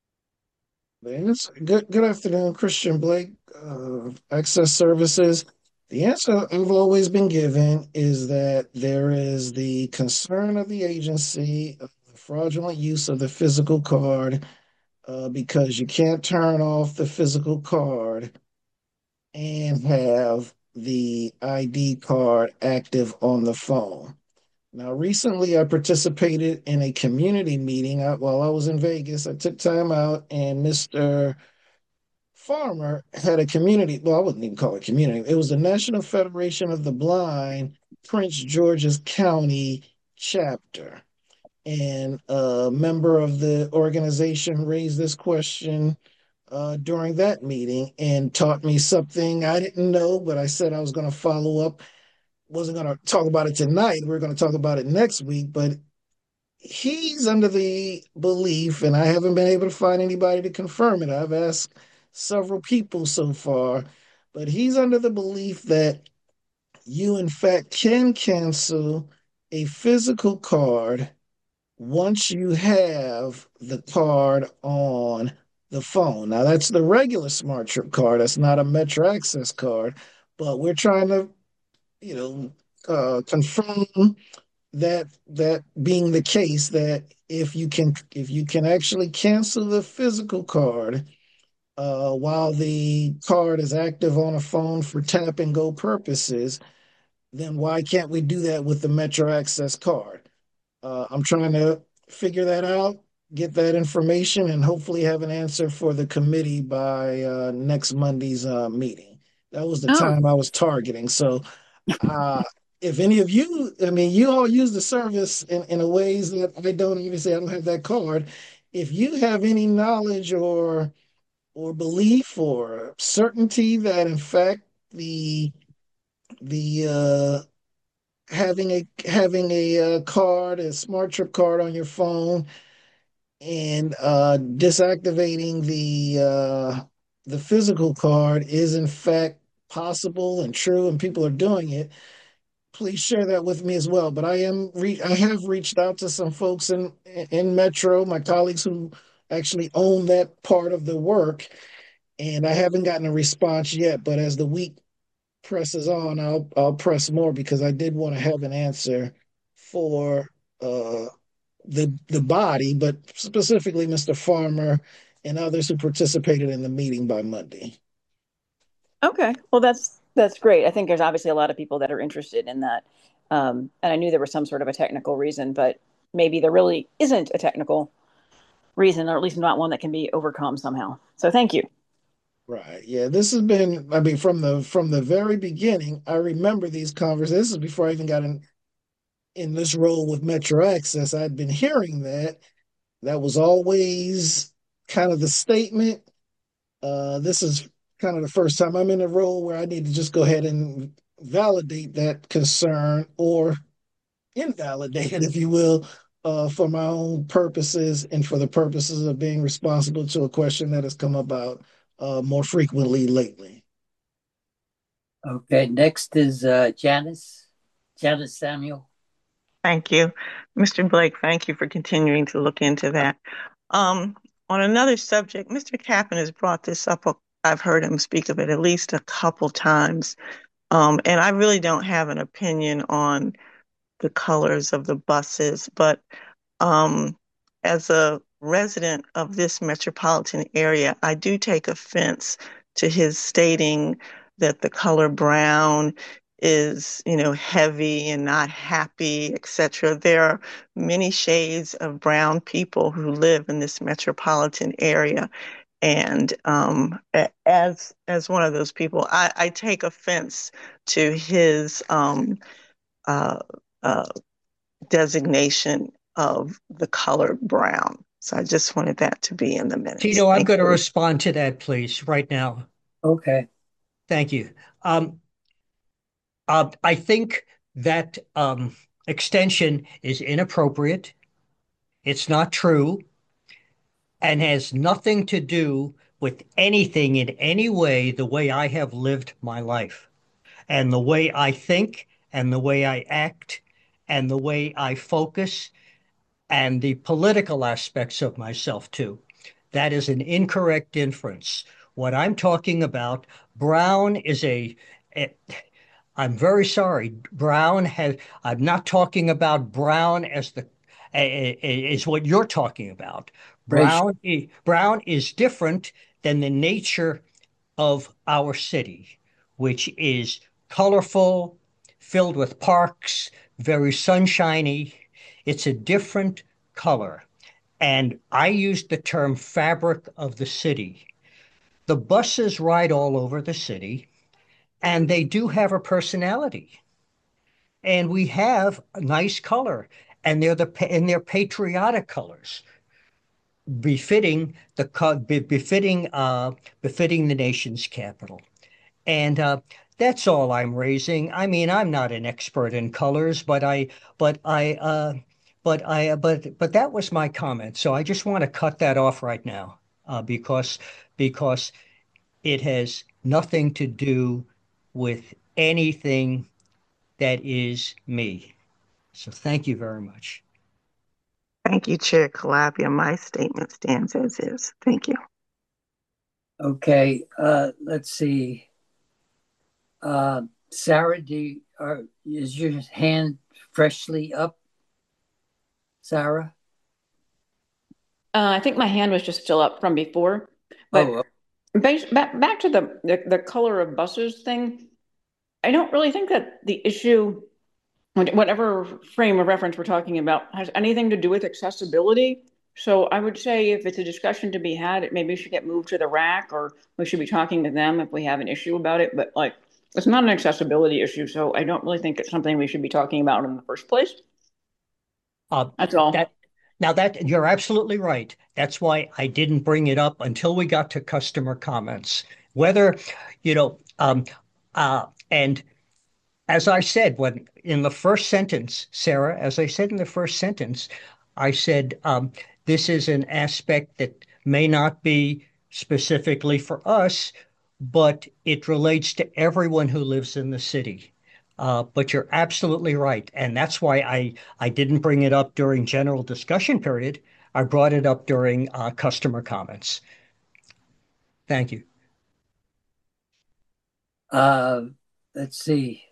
It's good, good afternoon, Christian Blake, uh, Access Services. The answer I've always been given is that there is the concern of the agency of the fraudulent use of the physical card uh, because you can't turn off the physical card and have the I D card active on the phone. Now, recently I participated in a community meeting I, while I was in Vegas. I took time out, and Mister Farmer had a community. Well, I wouldn't even call it community. It was the National Federation of the Blind, Prince George's County chapter. And a member of the organization raised this question uh, during that meeting and taught me something I didn't know, but I said I was going to follow up. Wasn't going to talk about it tonight. We we're going to talk about it next week, but he's under the belief, and I haven't been able to find anybody to confirm it. I've asked several people so far, but he's under the belief that you, in fact, can cancel a physical card once you have the card on the phone. Now, that's the regular Smart Trip card. That's not a Metro Access card, but we're trying to, you know, uh, confirm that that being the case, that if you can if you can actually cancel the physical card uh, while the card is active on a phone for tap and go purposes, then why can't we do that with the Metro Access card? Uh, I'm trying to figure that out, get that information, and hopefully have an answer for the committee by uh, next Monday's uh, meeting. That was the Oh, time I was targeting. So uh, if any of you, I mean, you all use the service in, in a ways that I don't even say I don't have that card. If you have any knowledge or or belief or certainty that in fact the the uh, having a having a uh, card, a smart trip card on your phone, and uh, disactivating the uh, the physical card is in fact possible and true, and people are doing it, please share that with me as well. But I am re I have reached out to some folks in in Metro, my colleagues who actually own that part of the work, and I haven't gotten a response yet. But as the week presses on, I'll I'll press more because I did want to have an answer for uh the the body, but specifically mister Farmer and others who participated in the meeting by Monday. Okay, well, that's that's great. I think there's obviously a lot of people that are interested in that. Um, and I knew there was some sort of a technical reason, but maybe there really isn't a technical reason, or at least not one that can be overcome somehow. So thank you. Right. Yeah, this has been, I mean, from the from the very beginning, I remember these conversations. This is before I even got in in this role with Metro Access. I'd been hearing that. That was always kind of the statement. Uh, this is kind of the first time I'm in a role where I need to just go ahead and validate that concern or invalidate it, if you will, uh, for my own purposes and for the purposes of being responsible to a question that has come about uh, more frequently lately. Okay, next is uh, Janice, Janice Samuel. Thank you. mister Blake, thank you for continuing to look into that. Um, on another subject, mister Kaplan has brought this up. I've heard him speak of it at least a couple times. Um, and I really don't have an opinion on the colors of the buses, but um, as a resident of this metropolitan area, I do take offense to his stating that the color brown is, you know, heavy and not happy, et cetera. There are many shades of brown people who live in this metropolitan area. And um, as as one of those people, I, I take offense to his um, uh, uh, designation of the color brown. So I just wanted that to be in the minutes. Tito, I'm Thank going to you. respond to that, please, right now. Okay. Thank you. Um, uh, I think that um, extension is inappropriate. It's not true and has nothing to do with anything in any way the way I have lived my life and the way I think and the way I act and the way I focus and the political aspects of myself too. That is an incorrect inference. What I'm talking about, brown is a, a I'm very sorry. Brown has, I'm not talking about brown as the, is what you're talking about. Rachel. Brown, i- brown is different than the nature of our city, which is colorful, filled with parks, very sunshiny. It's a different color. And I used the term fabric of the city. The buses ride all over the city, and they do have a personality. And we have a nice color, and they're the and they're patriotic colors, befitting the befitting uh befitting the nation's capital. And uh, that's all I'm raising. I mean, I'm not an expert in colors, but I, but I, uh, but I, but but that was my comment. So I just want to cut that off right now, uh, because because it has nothing to do with anything that is me. So thank you very much. Thank you, Chair Calabria. My statement stands as is. Thank you. Okay, uh, let's see. Uh, Sarah, do you, are, is your hand freshly up? Sarah? Uh, I think my hand was just still up from before, but Oh, bas- back back to the, the the color of buses thing. I don't really think that the issue, whatever frame of reference we're talking about, has anything to do with accessibility. So I would say if it's a discussion to be had, it maybe should get moved to the R A C, or we should be talking to them if we have an issue about it. But like, it's not an accessibility issue, so I don't really think it's something we should be talking about in the first place. Uh, That's all. that now that you're absolutely right. That's why I didn't bring it up until we got to customer comments. Whether, you know, um, uh, and as I said, when in the first sentence, Sarah, as I said in the first sentence, I said um, this is an aspect that may not be specifically for us, but it relates to everyone who lives in the city. Uh, but you're absolutely right. And that's why I, I didn't bring it up during general discussion period. I brought it up during uh, customer comments. Thank you. Uh, let's see.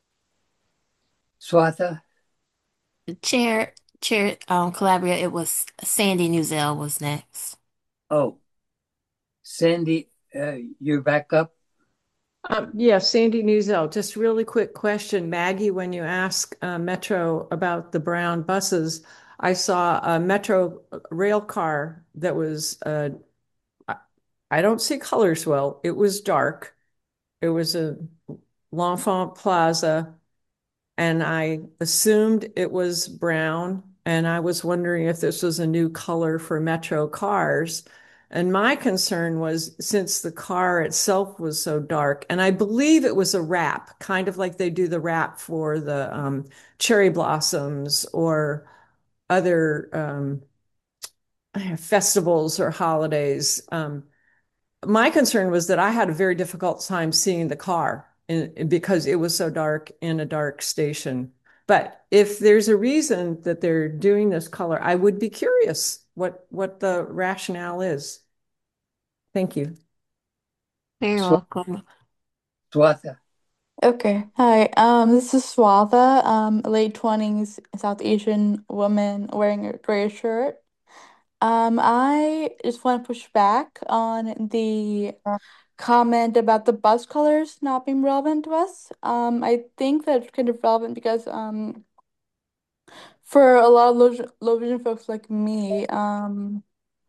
Swatha? Chair, Chair, um, Calabria, it was Sandy Newzell was next. Oh, Sandy, uh, you're back up? Um, yeah, Sandy Newzell, just really quick question. Maggie, when you ask uh, Metro about the brown buses, I saw a Metro rail car that was, uh, I, I don't see colors well. It was dark. It was a L'Enfant Plaza, and I assumed it was brown. And I was wondering if this was a new color for Metro cars. And my concern was since the car itself was so dark, and I believe it was a wrap, kind of like they do the wrap for the um, cherry blossoms or other um, festivals or holidays. Um, my concern was that I had a very difficult time seeing the car in, because it was so dark in a dark station. But if there's a reason that they're doing this color, I would be curious what what the rationale is. Thank you. Very Swa- welcome. Swatha? Okay. Hi. Um, this is Swatha, um, a late twenties South Asian woman wearing a gray shirt. Um, I just want to push back on the comment about the bus colors not being relevant to us. Um, I think that's kind of relevant because um, for a lot of low, low vision folks like me, um,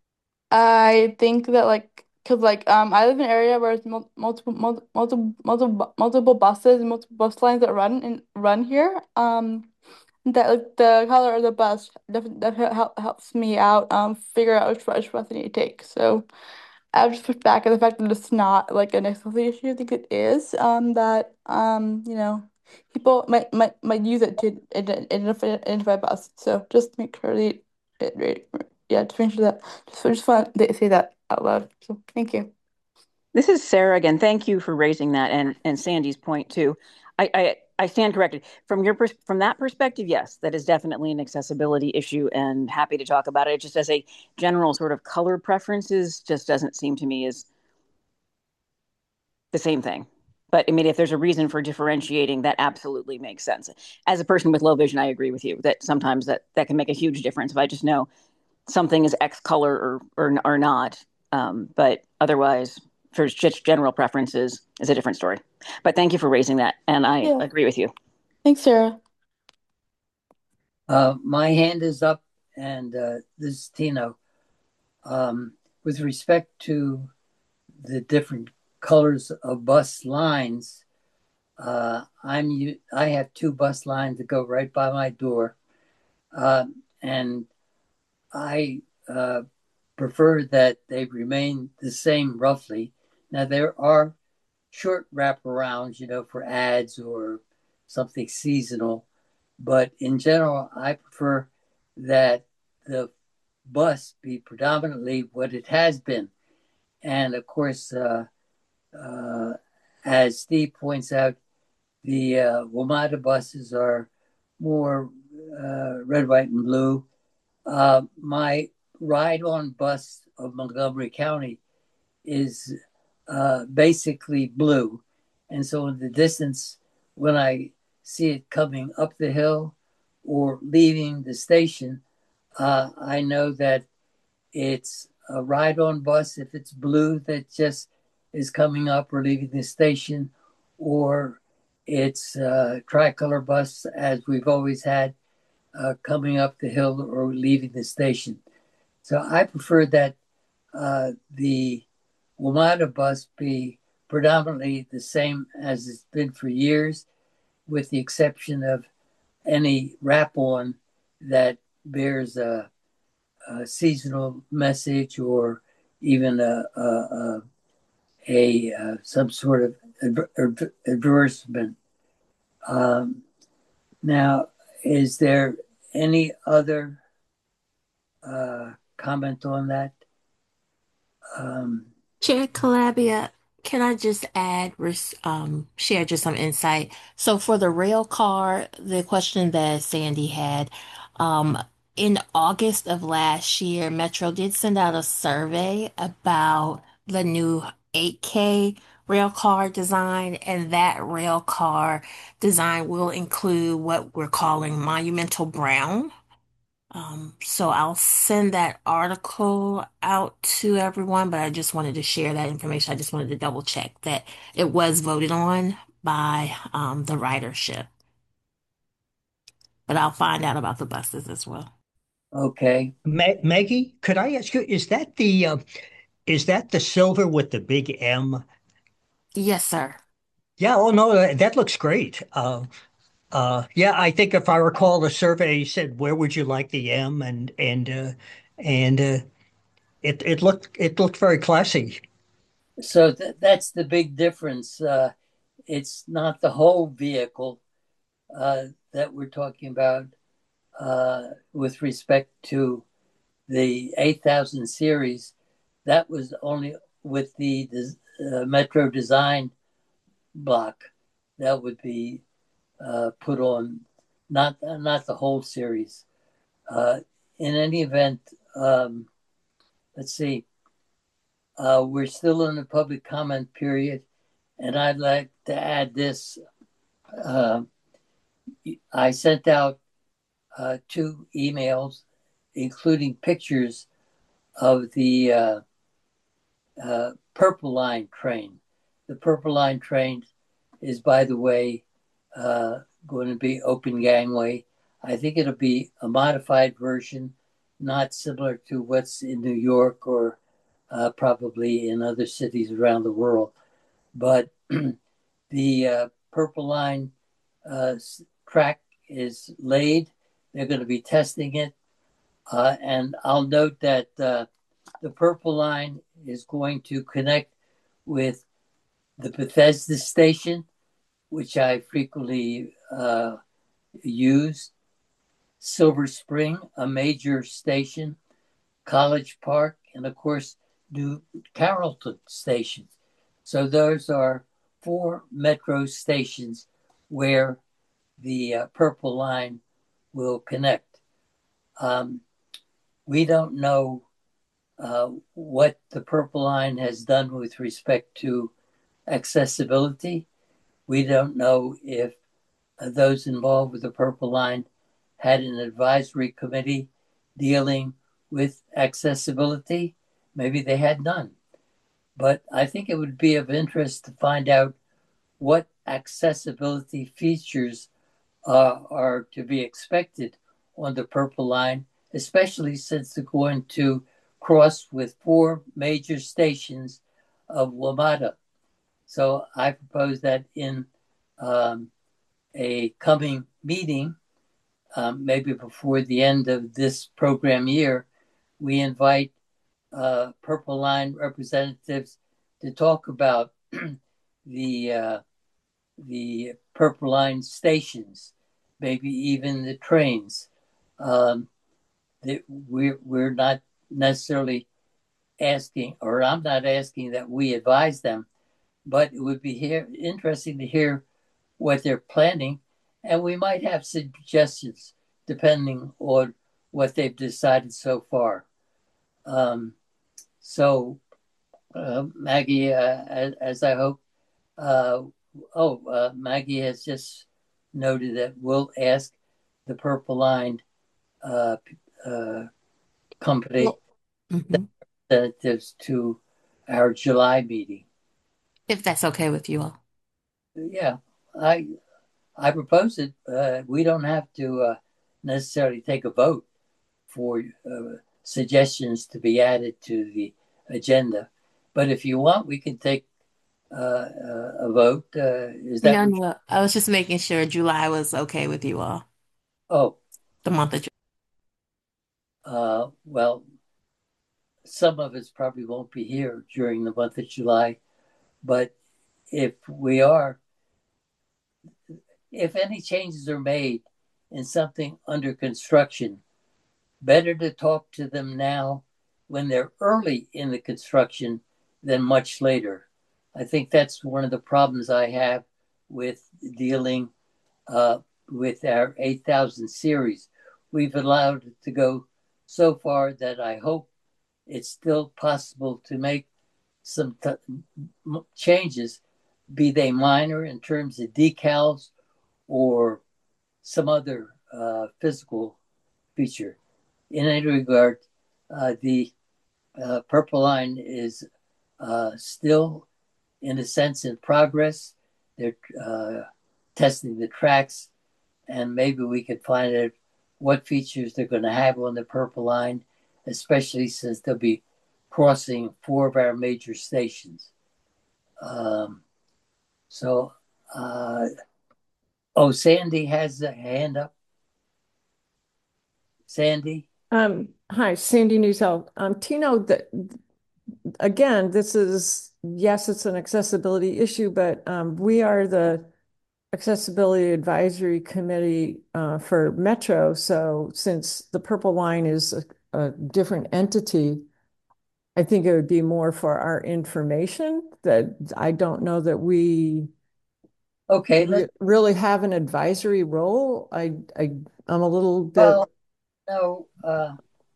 I think that like because like um I live in an area where there's mul multiple mul multiple multiple multiple buses and multiple bus lines that run and run here. Um, that like the color of the bus definitely, definitely help, helps me out um figure out which, which bus I need to take. So I would just push back on the fact that it's not like an accessibility issue. I think it is um that um you know people might might might use it to ident- identify identify bus. So just make sure that it, it, yeah, to make sure that just just want to say that out loud. So thank you. This is Sarah again. Thank you for raising that and and Sandy's point too. I I, I stand corrected from your pers from that perspective. Yes, that is definitely an accessibility issue, and happy to talk about it. Just as a general sort of color preferences, just doesn't seem to me as the same thing. But I mean, if there's a reason for differentiating, that absolutely makes sense. As a person with low vision, I agree with you that sometimes that that can make a huge difference. If I just know something is X color or or, or not, um, but otherwise, for just general preferences, is a different story. But thank you for raising that, and I Yeah. agree with you. Thanks, Sarah. Uh, my hand is up, and uh, this is Tino. Um, with respect to the different colors of bus lines, uh, I'm u- I have two bus lines that go right by my door, uh, and I uh, prefer that they remain the same roughly. Now there are short wraparounds, you know, for ads or something seasonal, but in general, I prefer that the bus be predominantly what it has been. And of course, uh, uh, as Steve points out, the uh, WMATA buses are more uh, red, white, and blue. Uh, my ride on bus of Montgomery County is uh, basically blue. And so in the distance, when I see it coming up the hill or leaving the station, uh, I know that it's a ride on bus if it's blue that just is coming up or leaving the station, or it's a tricolor bus as we've always had uh, coming up the hill or leaving the station. So I prefer that uh, the WMATA bus be predominantly the same as it's been for years, with the exception of any wrap on that bears a, a seasonal message or even a, a, a, a uh, some sort of adver- advertisement. Um, now, is there any other uh, comment on that? Um, Chair Calabria, Can I just add, um, share just some insight? So for the rail car, the question that Sandy had, um, in August of last year, Metro did send out a survey about the new eight K rail car design, and that rail car design will include what we're calling monumental brown. Um, so I'll send that article out to everyone, but I just wanted to share that information. I just wanted to double check that it was voted on by um, the ridership, but I'll find out about the buses as well. Okay. Ma Maggie, could I ask you, is that the uh, is that the silver with the big M? Yes, sir. Yeah, oh no, that, that looks great. Uh, uh, yeah, I think if I recall, the survey said, "Where would you like the M?" and and uh, and uh, it it looked it looked very classy. So th that's the big difference. Uh, it's not the whole vehicle uh, that we're talking about uh, with respect to the eight thousand series. That was only with the uh, Metro design block that would be uh, put on, not not the whole series. Uh, in any event, um, let's see. Uh, we're still in the public comment period, and I'd like to add this. Uh, I sent out uh, two emails, including pictures of the uh, uh, Purple Line train. The Purple Line train is, by the way, uh, going to be open gangway. I think it'll be a modified version, not similar to what's in New York or uh, probably in other cities around the world. But the uh, Purple Line uh, track is laid. They're going to be testing it. Uh, and I'll note that uh, the Purple Line is going to connect with the Bethesda station, which I frequently uh, use, Silver Spring, a major station, College Park, and of course, New Carrollton stations. So those are four metro stations where the uh, Purple Line will connect. Um, we don't know uh, what the Purple Line has done with respect to accessibility. We don't know if uh, those involved with the Purple Line had an advisory committee dealing with accessibility. Maybe they had none. But I think it would be of interest to find out what accessibility features uh, are to be expected on the Purple Line, especially since they're going to cross with four major stations of WMATA. So I propose that in um, a coming meeting, um, maybe before the end of this program year, we invite uh, Purple Line representatives to talk about the uh, the Purple Line stations, maybe even the trains. Um, that we're we're not necessarily asking, or I'm not asking that we advise them, but it would be here interesting to hear what they're planning, and we might have suggestions depending on what they've decided so far. Um, so, uh, Maggie, uh, as, as I hope, uh, oh, uh, Maggie has just noted that we'll ask the Purple Line uh, uh, company Well, mhm. representatives to our July meeting. If that's okay with you all. Yeah, I I propose it. Uh, we don't have to uh, necessarily take a vote for uh, suggestions to be added to the agenda, but if you want, we can take uh, uh, a vote. Uh, is that No, what? You, no, I was just making sure July was okay with you all, oh, the month of July. uh, well, some of us probably won't be here during the month of July, but if we are, if any changes are made in something under construction, better to talk to them now when they're early in the construction than much later. I think that's one of the problems I have with dealing uh, with our eight thousand series. We've allowed it to go so far that I hope it's still possible to make some t- changes, be they minor in terms of decals or some other uh, physical feature. In any regard, uh, the uh, Purple Line is uh, still, in a sense, in progress. They're uh, testing the tracks, and maybe we could find out what features they're going to have on the Purple Line, especially since they'll be crossing four of our major stations. Um, so, uh, oh, Sandy has a hand up. Sandy? Um, hi, Sandy Newsell. Um, Tino, that again, this is, yes, it's an accessibility issue, but um, we are the Accessibility Advisory Committee uh, for Metro. So since the Purple Line is a, a different entity, I think it would be more for our information. That I don't know that we Okay, re really have an advisory role. I, I, I'm a little bit. Well, no, uh,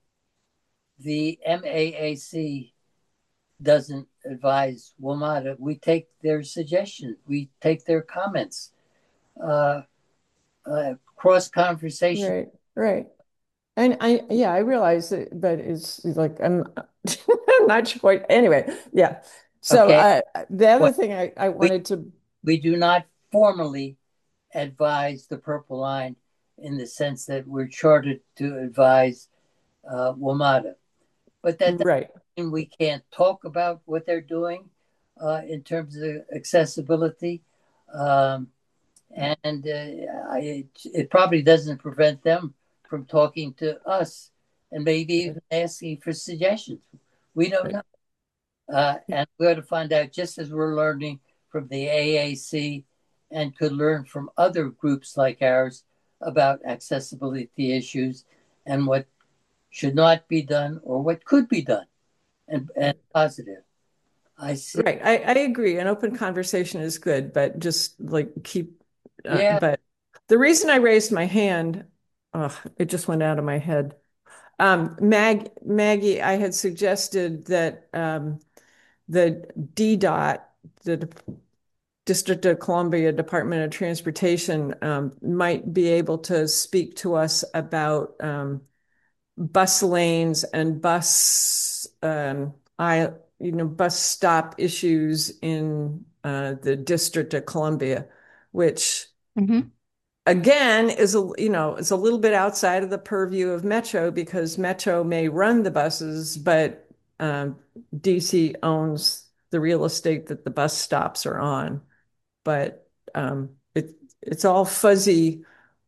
the M A A C doesn't advise WMATA. We take their suggestions. We take their comments. Uh, uh, cross conversation. Right, right. And I, yeah, I realize it, but it's like, I'm, I'm not sure quite, anyway, yeah. So Okay. uh, the other Well, thing I, I we, wanted to, we do not formally advise the Purple Line in the sense that we're chartered to advise uh, WMATA. But that doesn't right. mean we can't talk about what they're doing uh, in terms of accessibility. Um, and uh, I, it, it probably doesn't prevent them from talking to us and maybe even asking for suggestions. We don't know. Uh, and we're to find out, just as we're learning from the A A C and could learn from other groups like ours about accessibility issues and what should not be done or what could be done and, and positive. I see. Right. I, I agree. An open conversation is good, but just like keep, uh, Yeah. but the reason I raised my hand, oh, it just went out of my head. Um, Mag, Maggie, I had suggested that um, the D DOT, the District of Columbia Department of Transportation, um, might be able to speak to us about um, bus lanes and bus, um, I, you know, bus stop issues in uh, the District of Columbia, which Mhm. again is a, you know, is a little bit outside of the purview of Metro because Metro may run the buses, but um, D C owns the real estate that the bus stops are on. But um, it it's all fuzzy.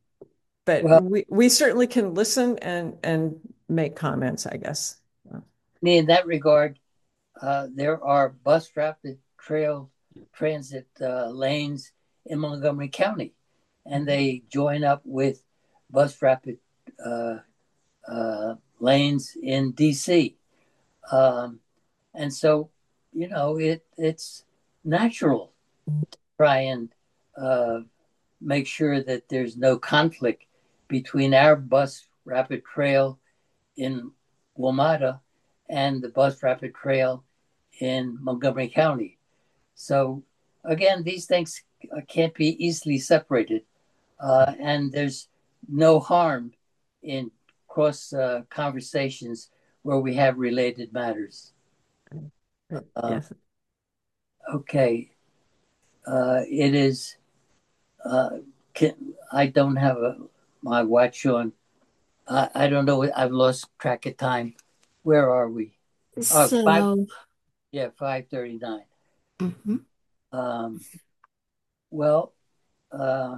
But Well, we we certainly can listen and and make comments, I guess. in that regard, uh, there are bus rapid trail transit uh, lanes in Montgomery County, and they join up with bus rapid uh, uh, lanes in D C. Um, and so, you know, it it's natural to try and uh, make sure that there's no conflict between our bus rapid trail in WMATA and the bus rapid trail in Montgomery County. So again, these things can't be easily separated, uh, and there's no harm in cross uh, conversations where we have related matters. Uh, Yes. okay, uh, it is. Uh, can, I don't have a, my watch on. I, I don't know. I've lost track of time. Where are we? Oh, So, five. Yeah, five thirty-nine. mhm. Um, well, uh,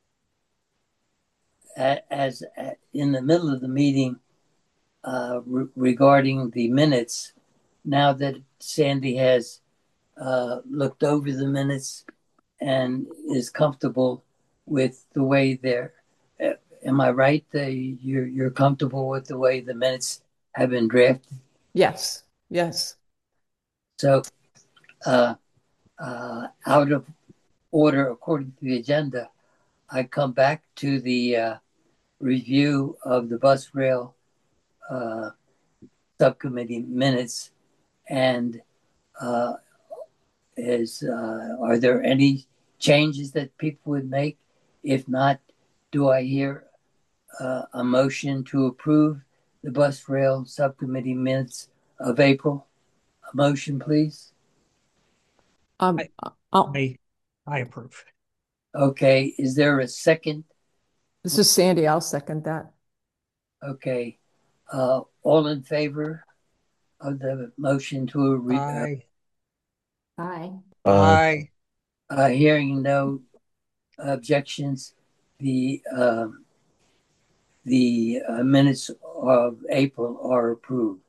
as, as in the middle of the meeting uh, re- regarding the minutes, now that Sandy has uh, looked over the minutes and is comfortable with the way they're, uh, am I right? Uh, you're you're comfortable with the way the minutes have been drafted? Yes. Yes. So, uh, uh, out of order according to the agenda, I come back to the uh, review of the bus rail uh, subcommittee minutes. And uh, is uh, are there any changes that people would make? If not, do I hear uh, a motion to approve the bus rail subcommittee minutes of April? A motion, please. Um, I, I'll, I, I approve. Okay, is there a second? this is Sandy. I'll second that. Okay, uh, all in favor of the motion to re- uh, I, Aye. I, uh, hearing no objections, the um, the uh, minutes of April are approved.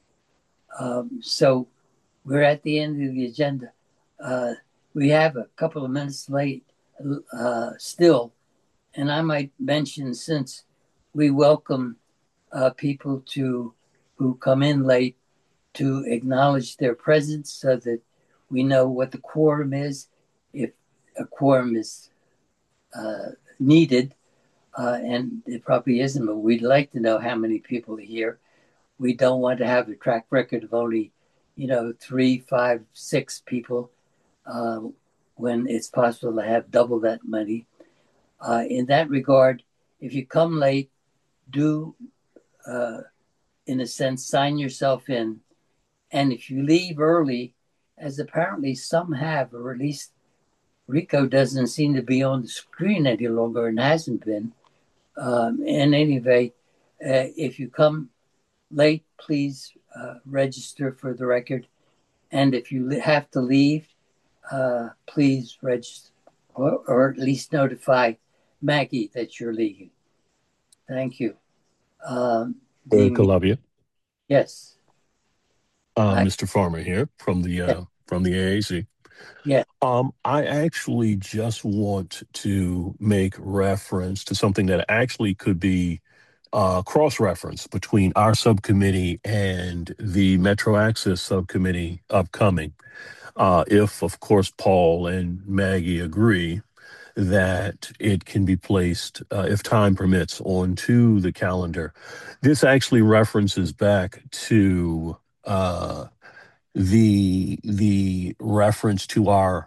Um, so we're at the end of the agenda. Uh, we have a couple of minutes late uh, still, and I might mention, since we welcome uh, people to who come in late, to acknowledge their presence so that we know what the quorum is, if a quorum is uh, needed. Uh, and it probably isn't, but we'd like to know how many people are here. We don't want to have a track record of only, you know, three, five, six people uh, when it's possible to have double that many. Uh, in that regard, if you come late, do, uh, in a sense, sign yourself in. And if you leave early, as apparently some have, or at least Rico doesn't seem to be on the screen any longer and hasn't been. Um, in any event, uh, if you come late, please uh, register for the record. And if you have to leave, uh, please register, or, or at least notify Maggie that you're leaving. Thank you. Um, Uh, the, Calavia, yes. uh, I, Mister Farmer here from the uh, from the A A C. yeah. Um, I actually just want to make reference to something that actually could be uh, cross-reference between our subcommittee and the Metro Access subcommittee upcoming. Uh, if, of course, Paul and Maggie agree that it can be placed, uh, if time permits, onto the calendar. This actually references back to uh, the the reference to our,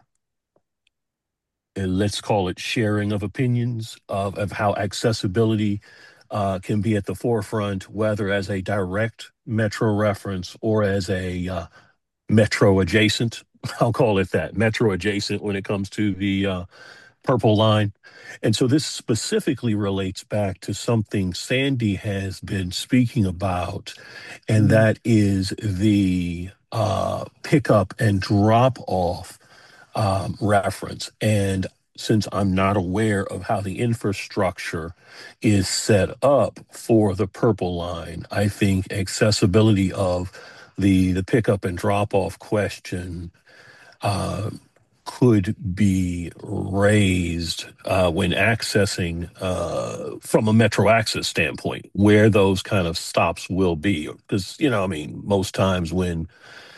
uh, let's call it, sharing of opinions of, of how accessibility uh, can be at the forefront, whether as a direct metro reference or as a uh, metro adjacent. I'll call it that, metro adjacent, when it comes to the uh, Purple Line. And so this specifically relates back to something Sandy has been speaking about, and that is the uh, pickup and drop off um, reference. And since I'm not aware of how the infrastructure is set up for the Purple Line, I think accessibility of the the pickup and drop off question uh, could be raised uh, when accessing uh, from a Metro Access standpoint, where those kind of stops will be. Because, you know, I mean, most times when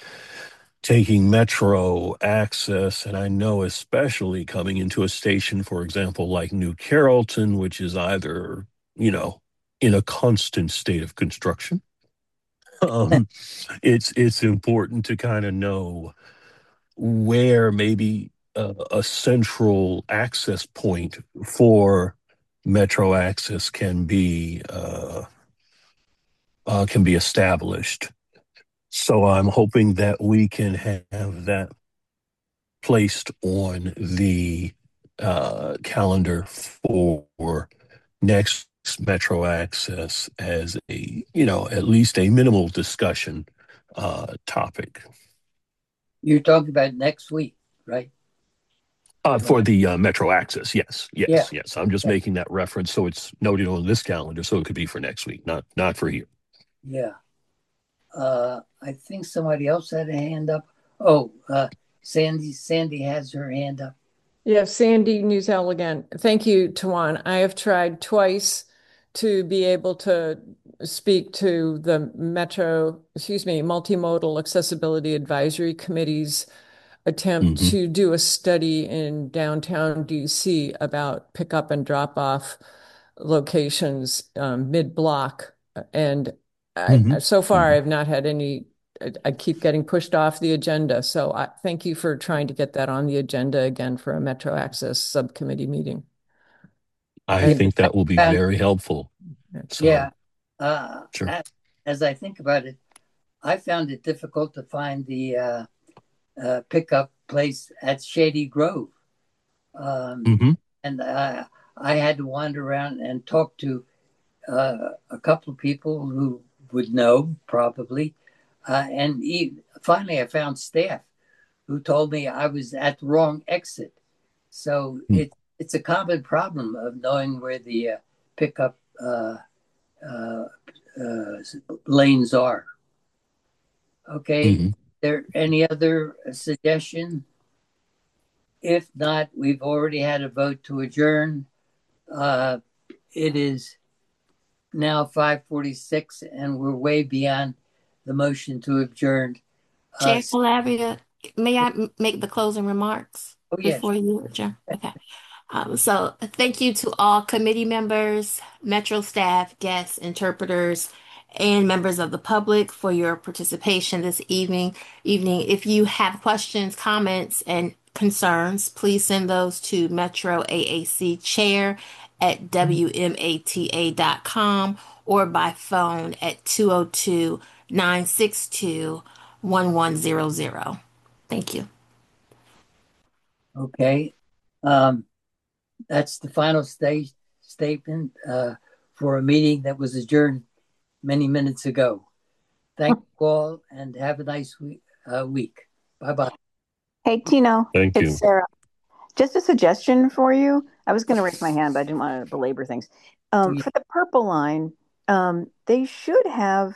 taking Metro Access, and I know especially coming into a station, for example, like New Carrollton, which is either, you know, in a constant state of construction, um, it's it's important to kind of know where maybe a, a central access point for Metro Access can be uh, uh, can be established. So I'm hoping that we can have that placed on the uh, calendar for next Metro Access as a, you know, at least a minimal discussion uh, topic. You're talking about next week, right? Uh, for the uh, Metro Access, yes, yes, Yeah. yes. I'm just Yeah. making that reference so it's noted on this calendar, so it could be for next week, not not for here. Yeah. Uh, I think somebody else had a hand up. Oh, uh, Sandy. Sandy has her hand up. Yeah, Sandy Newsell again. Thank you, Tawan. I have tried twice to be able to speak to the Metro, excuse me, Multimodal Accessibility Advisory Committee's attempt Mhm. to do a study in downtown D C about pickup and drop off locations um, mid-block. And I, Mhm. so far, Mhm. I've not had any. I, I keep getting pushed off the agenda. So I thank you for trying to get that on the agenda again for a Metro Access subcommittee meeting. I And think I that will be found, very helpful. yeah, So, uh, sure. a- as I think about it, I found it difficult to find the uh, uh, pickup place at Shady Grove. Um, Mhm. and I, I had to wander around and talk to uh, a couple of people who would know probably. Uh, and he, finally, I found staff who told me I was at the wrong exit. So Mm. it, it's a common problem of knowing where the uh, pickup uh, uh, uh, lanes are. Okay. Mhm. There any other suggestion? If not, we've already had a vote to adjourn. Uh, it is now five forty-six, and we're way beyond the motion to adjourn. Uh, Chair Calabria, may I m- make the closing remarks oh, yes. before you adjourn? Okay. Um, so thank you to all committee members, Metro staff, guests, interpreters, and members of the public for your participation this evening. Evening. If you have questions, comments, and concerns, please send those to Metro A A C Chair at W M A T A dot com or by phone at two oh two, nine six two, one one zero zero. Thank you. Okay. Um, that's the final stage statement uh, for a meeting that was adjourned many minutes ago. Thank you all and have a nice week. Uh, week. Bye bye. Hey, Tino, Thank it's you. Sarah. Just a suggestion for you. I was going to raise my hand, but I didn't want to belabor things. Oh, Um, yeah. for the purple line, um, they should have,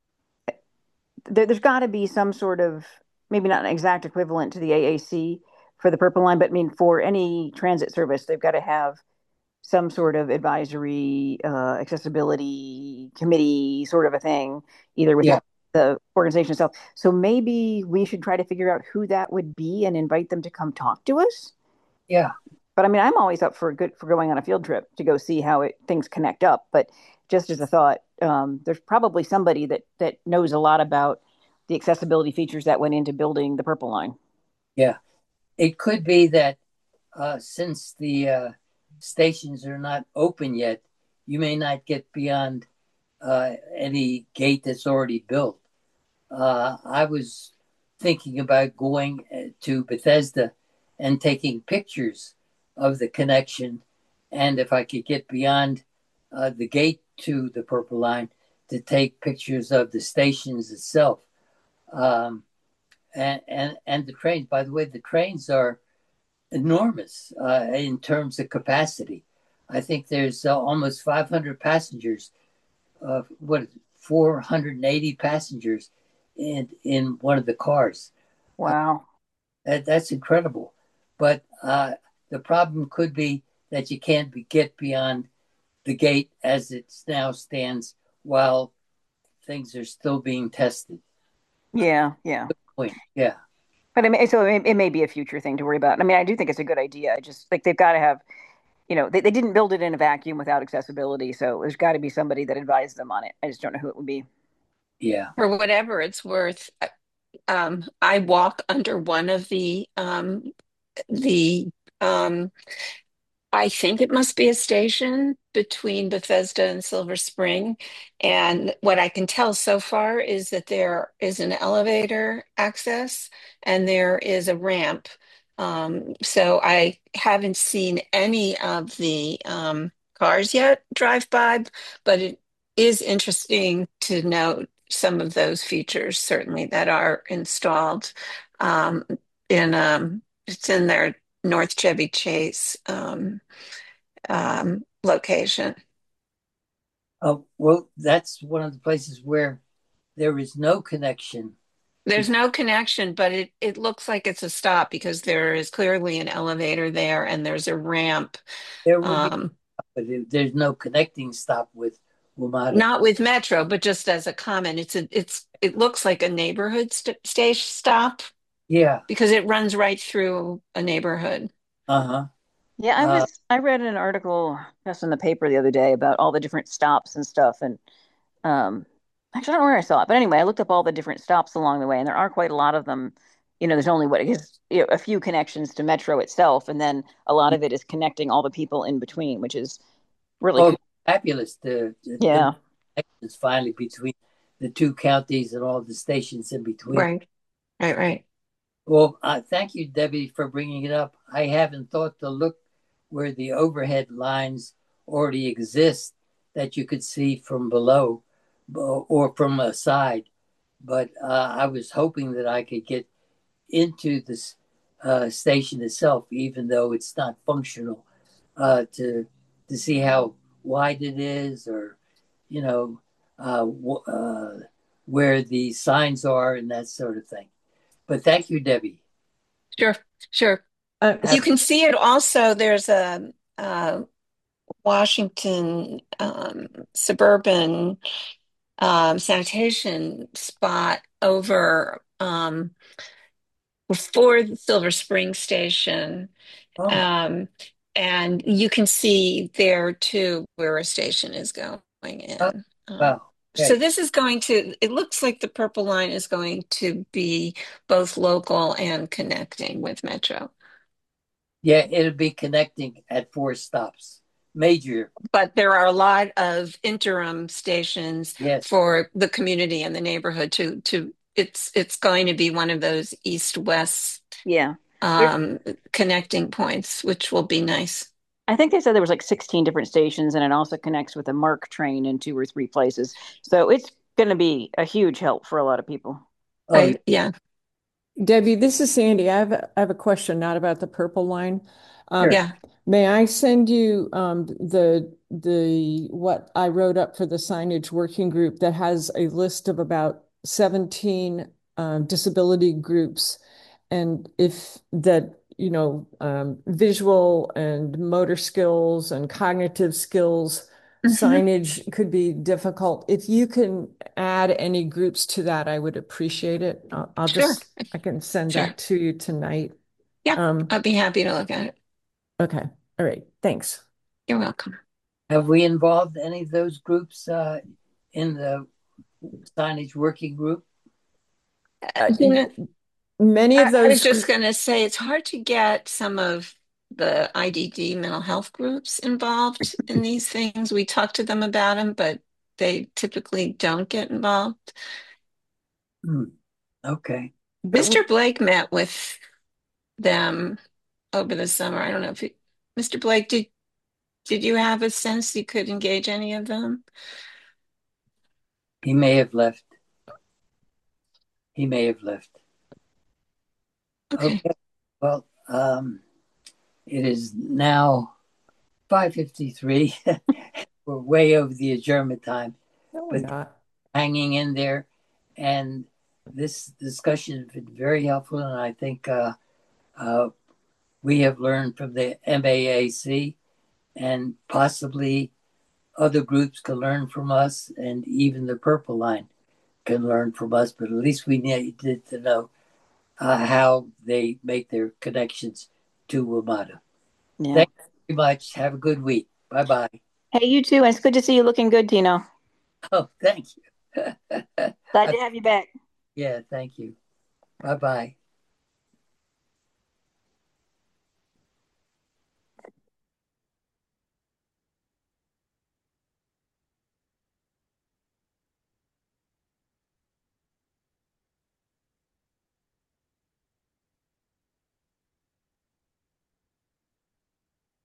there, there's got to be some sort of, maybe not an exact equivalent to the A A C for the purple line, but I mean, for any transit service, they've got to have some sort of advisory, uh, accessibility committee sort of a thing, either within Yeah. the organization itself. So maybe we should try to figure out who that would be and invite them to come talk to us. Yeah. But I mean, I'm always up for good for going on a field trip to go see how it things connect up. But just as a thought, um, there's probably somebody that that knows a lot about the accessibility features that went into building the Purple Line. Yeah. It could be that uh, since the uh, stations are not open yet, you may not get beyond uh, any gate that's already built. Uh, I was thinking about going uh, to Bethesda and taking pictures of the connection, and if I could get beyond uh, the gate to the Purple Line, to take pictures of the stations itself, um, and, and and the trains. By the way, the trains are enormous uh, in terms of capacity. I think there's uh, almost five hundred passengers. Uh, what four hundred eighty passengers in in one of the cars. Uh, Wow. that, that's incredible. But uh, the problem could be that you can't be, get beyond the gate as it now stands while things are still being tested. Yeah, yeah. Good point. Yeah. But I mean, so it, it may be a future thing to worry about. I mean, I do think it's a good idea. I just like they've got to have, you know, they, they didn't build it in a vacuum without accessibility. So there's got to be somebody that advised them on it. I just don't know who it would be. Yeah. For whatever it's worth, um, I walk under one of the um, the um, I think it must be a station between Bethesda and Silver Spring. And what I can tell so far is that there is an elevator access and there is a ramp. Um, so I haven't seen any of the um, cars yet drive by, but it is interesting to note some of those features certainly that are installed um, in um, it's in their North Chevy Chase um, um, location. Oh, well, that's one of the places where there is no connection. There's no connection, but it, it looks like it's a stop because there is clearly an elevator there and there's a ramp. There would be, Um, but there's no connecting stop with WMATA. not with Metro, but just as a comment, it's a it's it looks like a neighborhood st station stop. Yeah. because it runs right through a neighborhood. Uh-huh. Yeah, I Uh, was I read an article just in the paper the other day about all the different stops and stuff, and um actually I don't know where I saw it, but anyway, I looked up all the different stops along the way, and there are quite a lot of them. You know, there's only what is you know, a few connections to Metro itself, and then a lot of it is connecting all the people in between, which is really oh, cool. fabulous. The, the, the Yeah. connections finally between the two counties and all the stations in between. Right, right, right. Well, uh, thank you, Debbie, for bringing it up. I haven't thought to look where the overhead lines already exist that you could see from below or from a side. But uh, I was hoping that I could get into this uh, station itself, even though it's not functional, uh, to to see how wide it is, or you know, uh, uh, where the signs are and that sort of thing. But thank you, Debbie. Sure, sure. Uh, You can see it also. There's a, a Washington um, suburban um, sanitation spot over um, before the Silver Spring station. Oh, Um, and you can see there too where a station is going oh, in. Um, wow. so Okay. this is going to, it looks like the purple line is going to be both local and connecting with Metro. Yeah, it'll be connecting at four stops. Major. But there are a lot of interim stations Yes. for the community and the neighborhood to to it's it's going to be one of those east-west Yeah. um, connecting points, which will be nice. I think they said there was like sixteen different stations, and it also connects with a MARC train in two or three places. So it's going to be a huge help for a lot of people. Oh, I, yeah. Debbie, this is Sandy. I have a, I have a question, not about the purple line. Um, Sure. Yeah. may I send you um, the the what I wrote up for the signage working group that has a list of about seventeen um, disability groups, and if that you know um, visual and motor skills and cognitive skills Mhm. signage could be difficult. If you can add any groups to that, I would appreciate it. I'll, I'll Sure. just, I can send Sure. that to you tonight. Yeah. Um, I'd be happy to look at it. okay. All right. Thanks. You're welcome. have we involved any of those groups uh, in the signage working group? Uh, You know, many I, of I was those, just going to say it's hard to get some of the I D D mental health groups involved in these things. We talk to them about them, but they typically don't get involved. Hmm. Okay. but we, Mister Blake met with them over the summer. I don't know if you, Mister Blake, did did you have a sense you could engage any of them? He may have left. He may have left. Okay. Okay. Well, um, it is now five fifty-three. We're way over the adjournment time, no, we're but not. hanging in there. And this discussion has been very helpful. And I think uh, uh, we have learned from the M A A C, and possibly other groups can learn from us, and even the Purple Line can learn from us. But at least we needed to know uh, how they make their connections to WMATA. Yeah. Thank you very much. Have a good week. Bye bye. Hey, you too. And it's good to see you looking good, Tino. Oh, thank you. Glad to have you back. Yeah, thank you. Bye bye.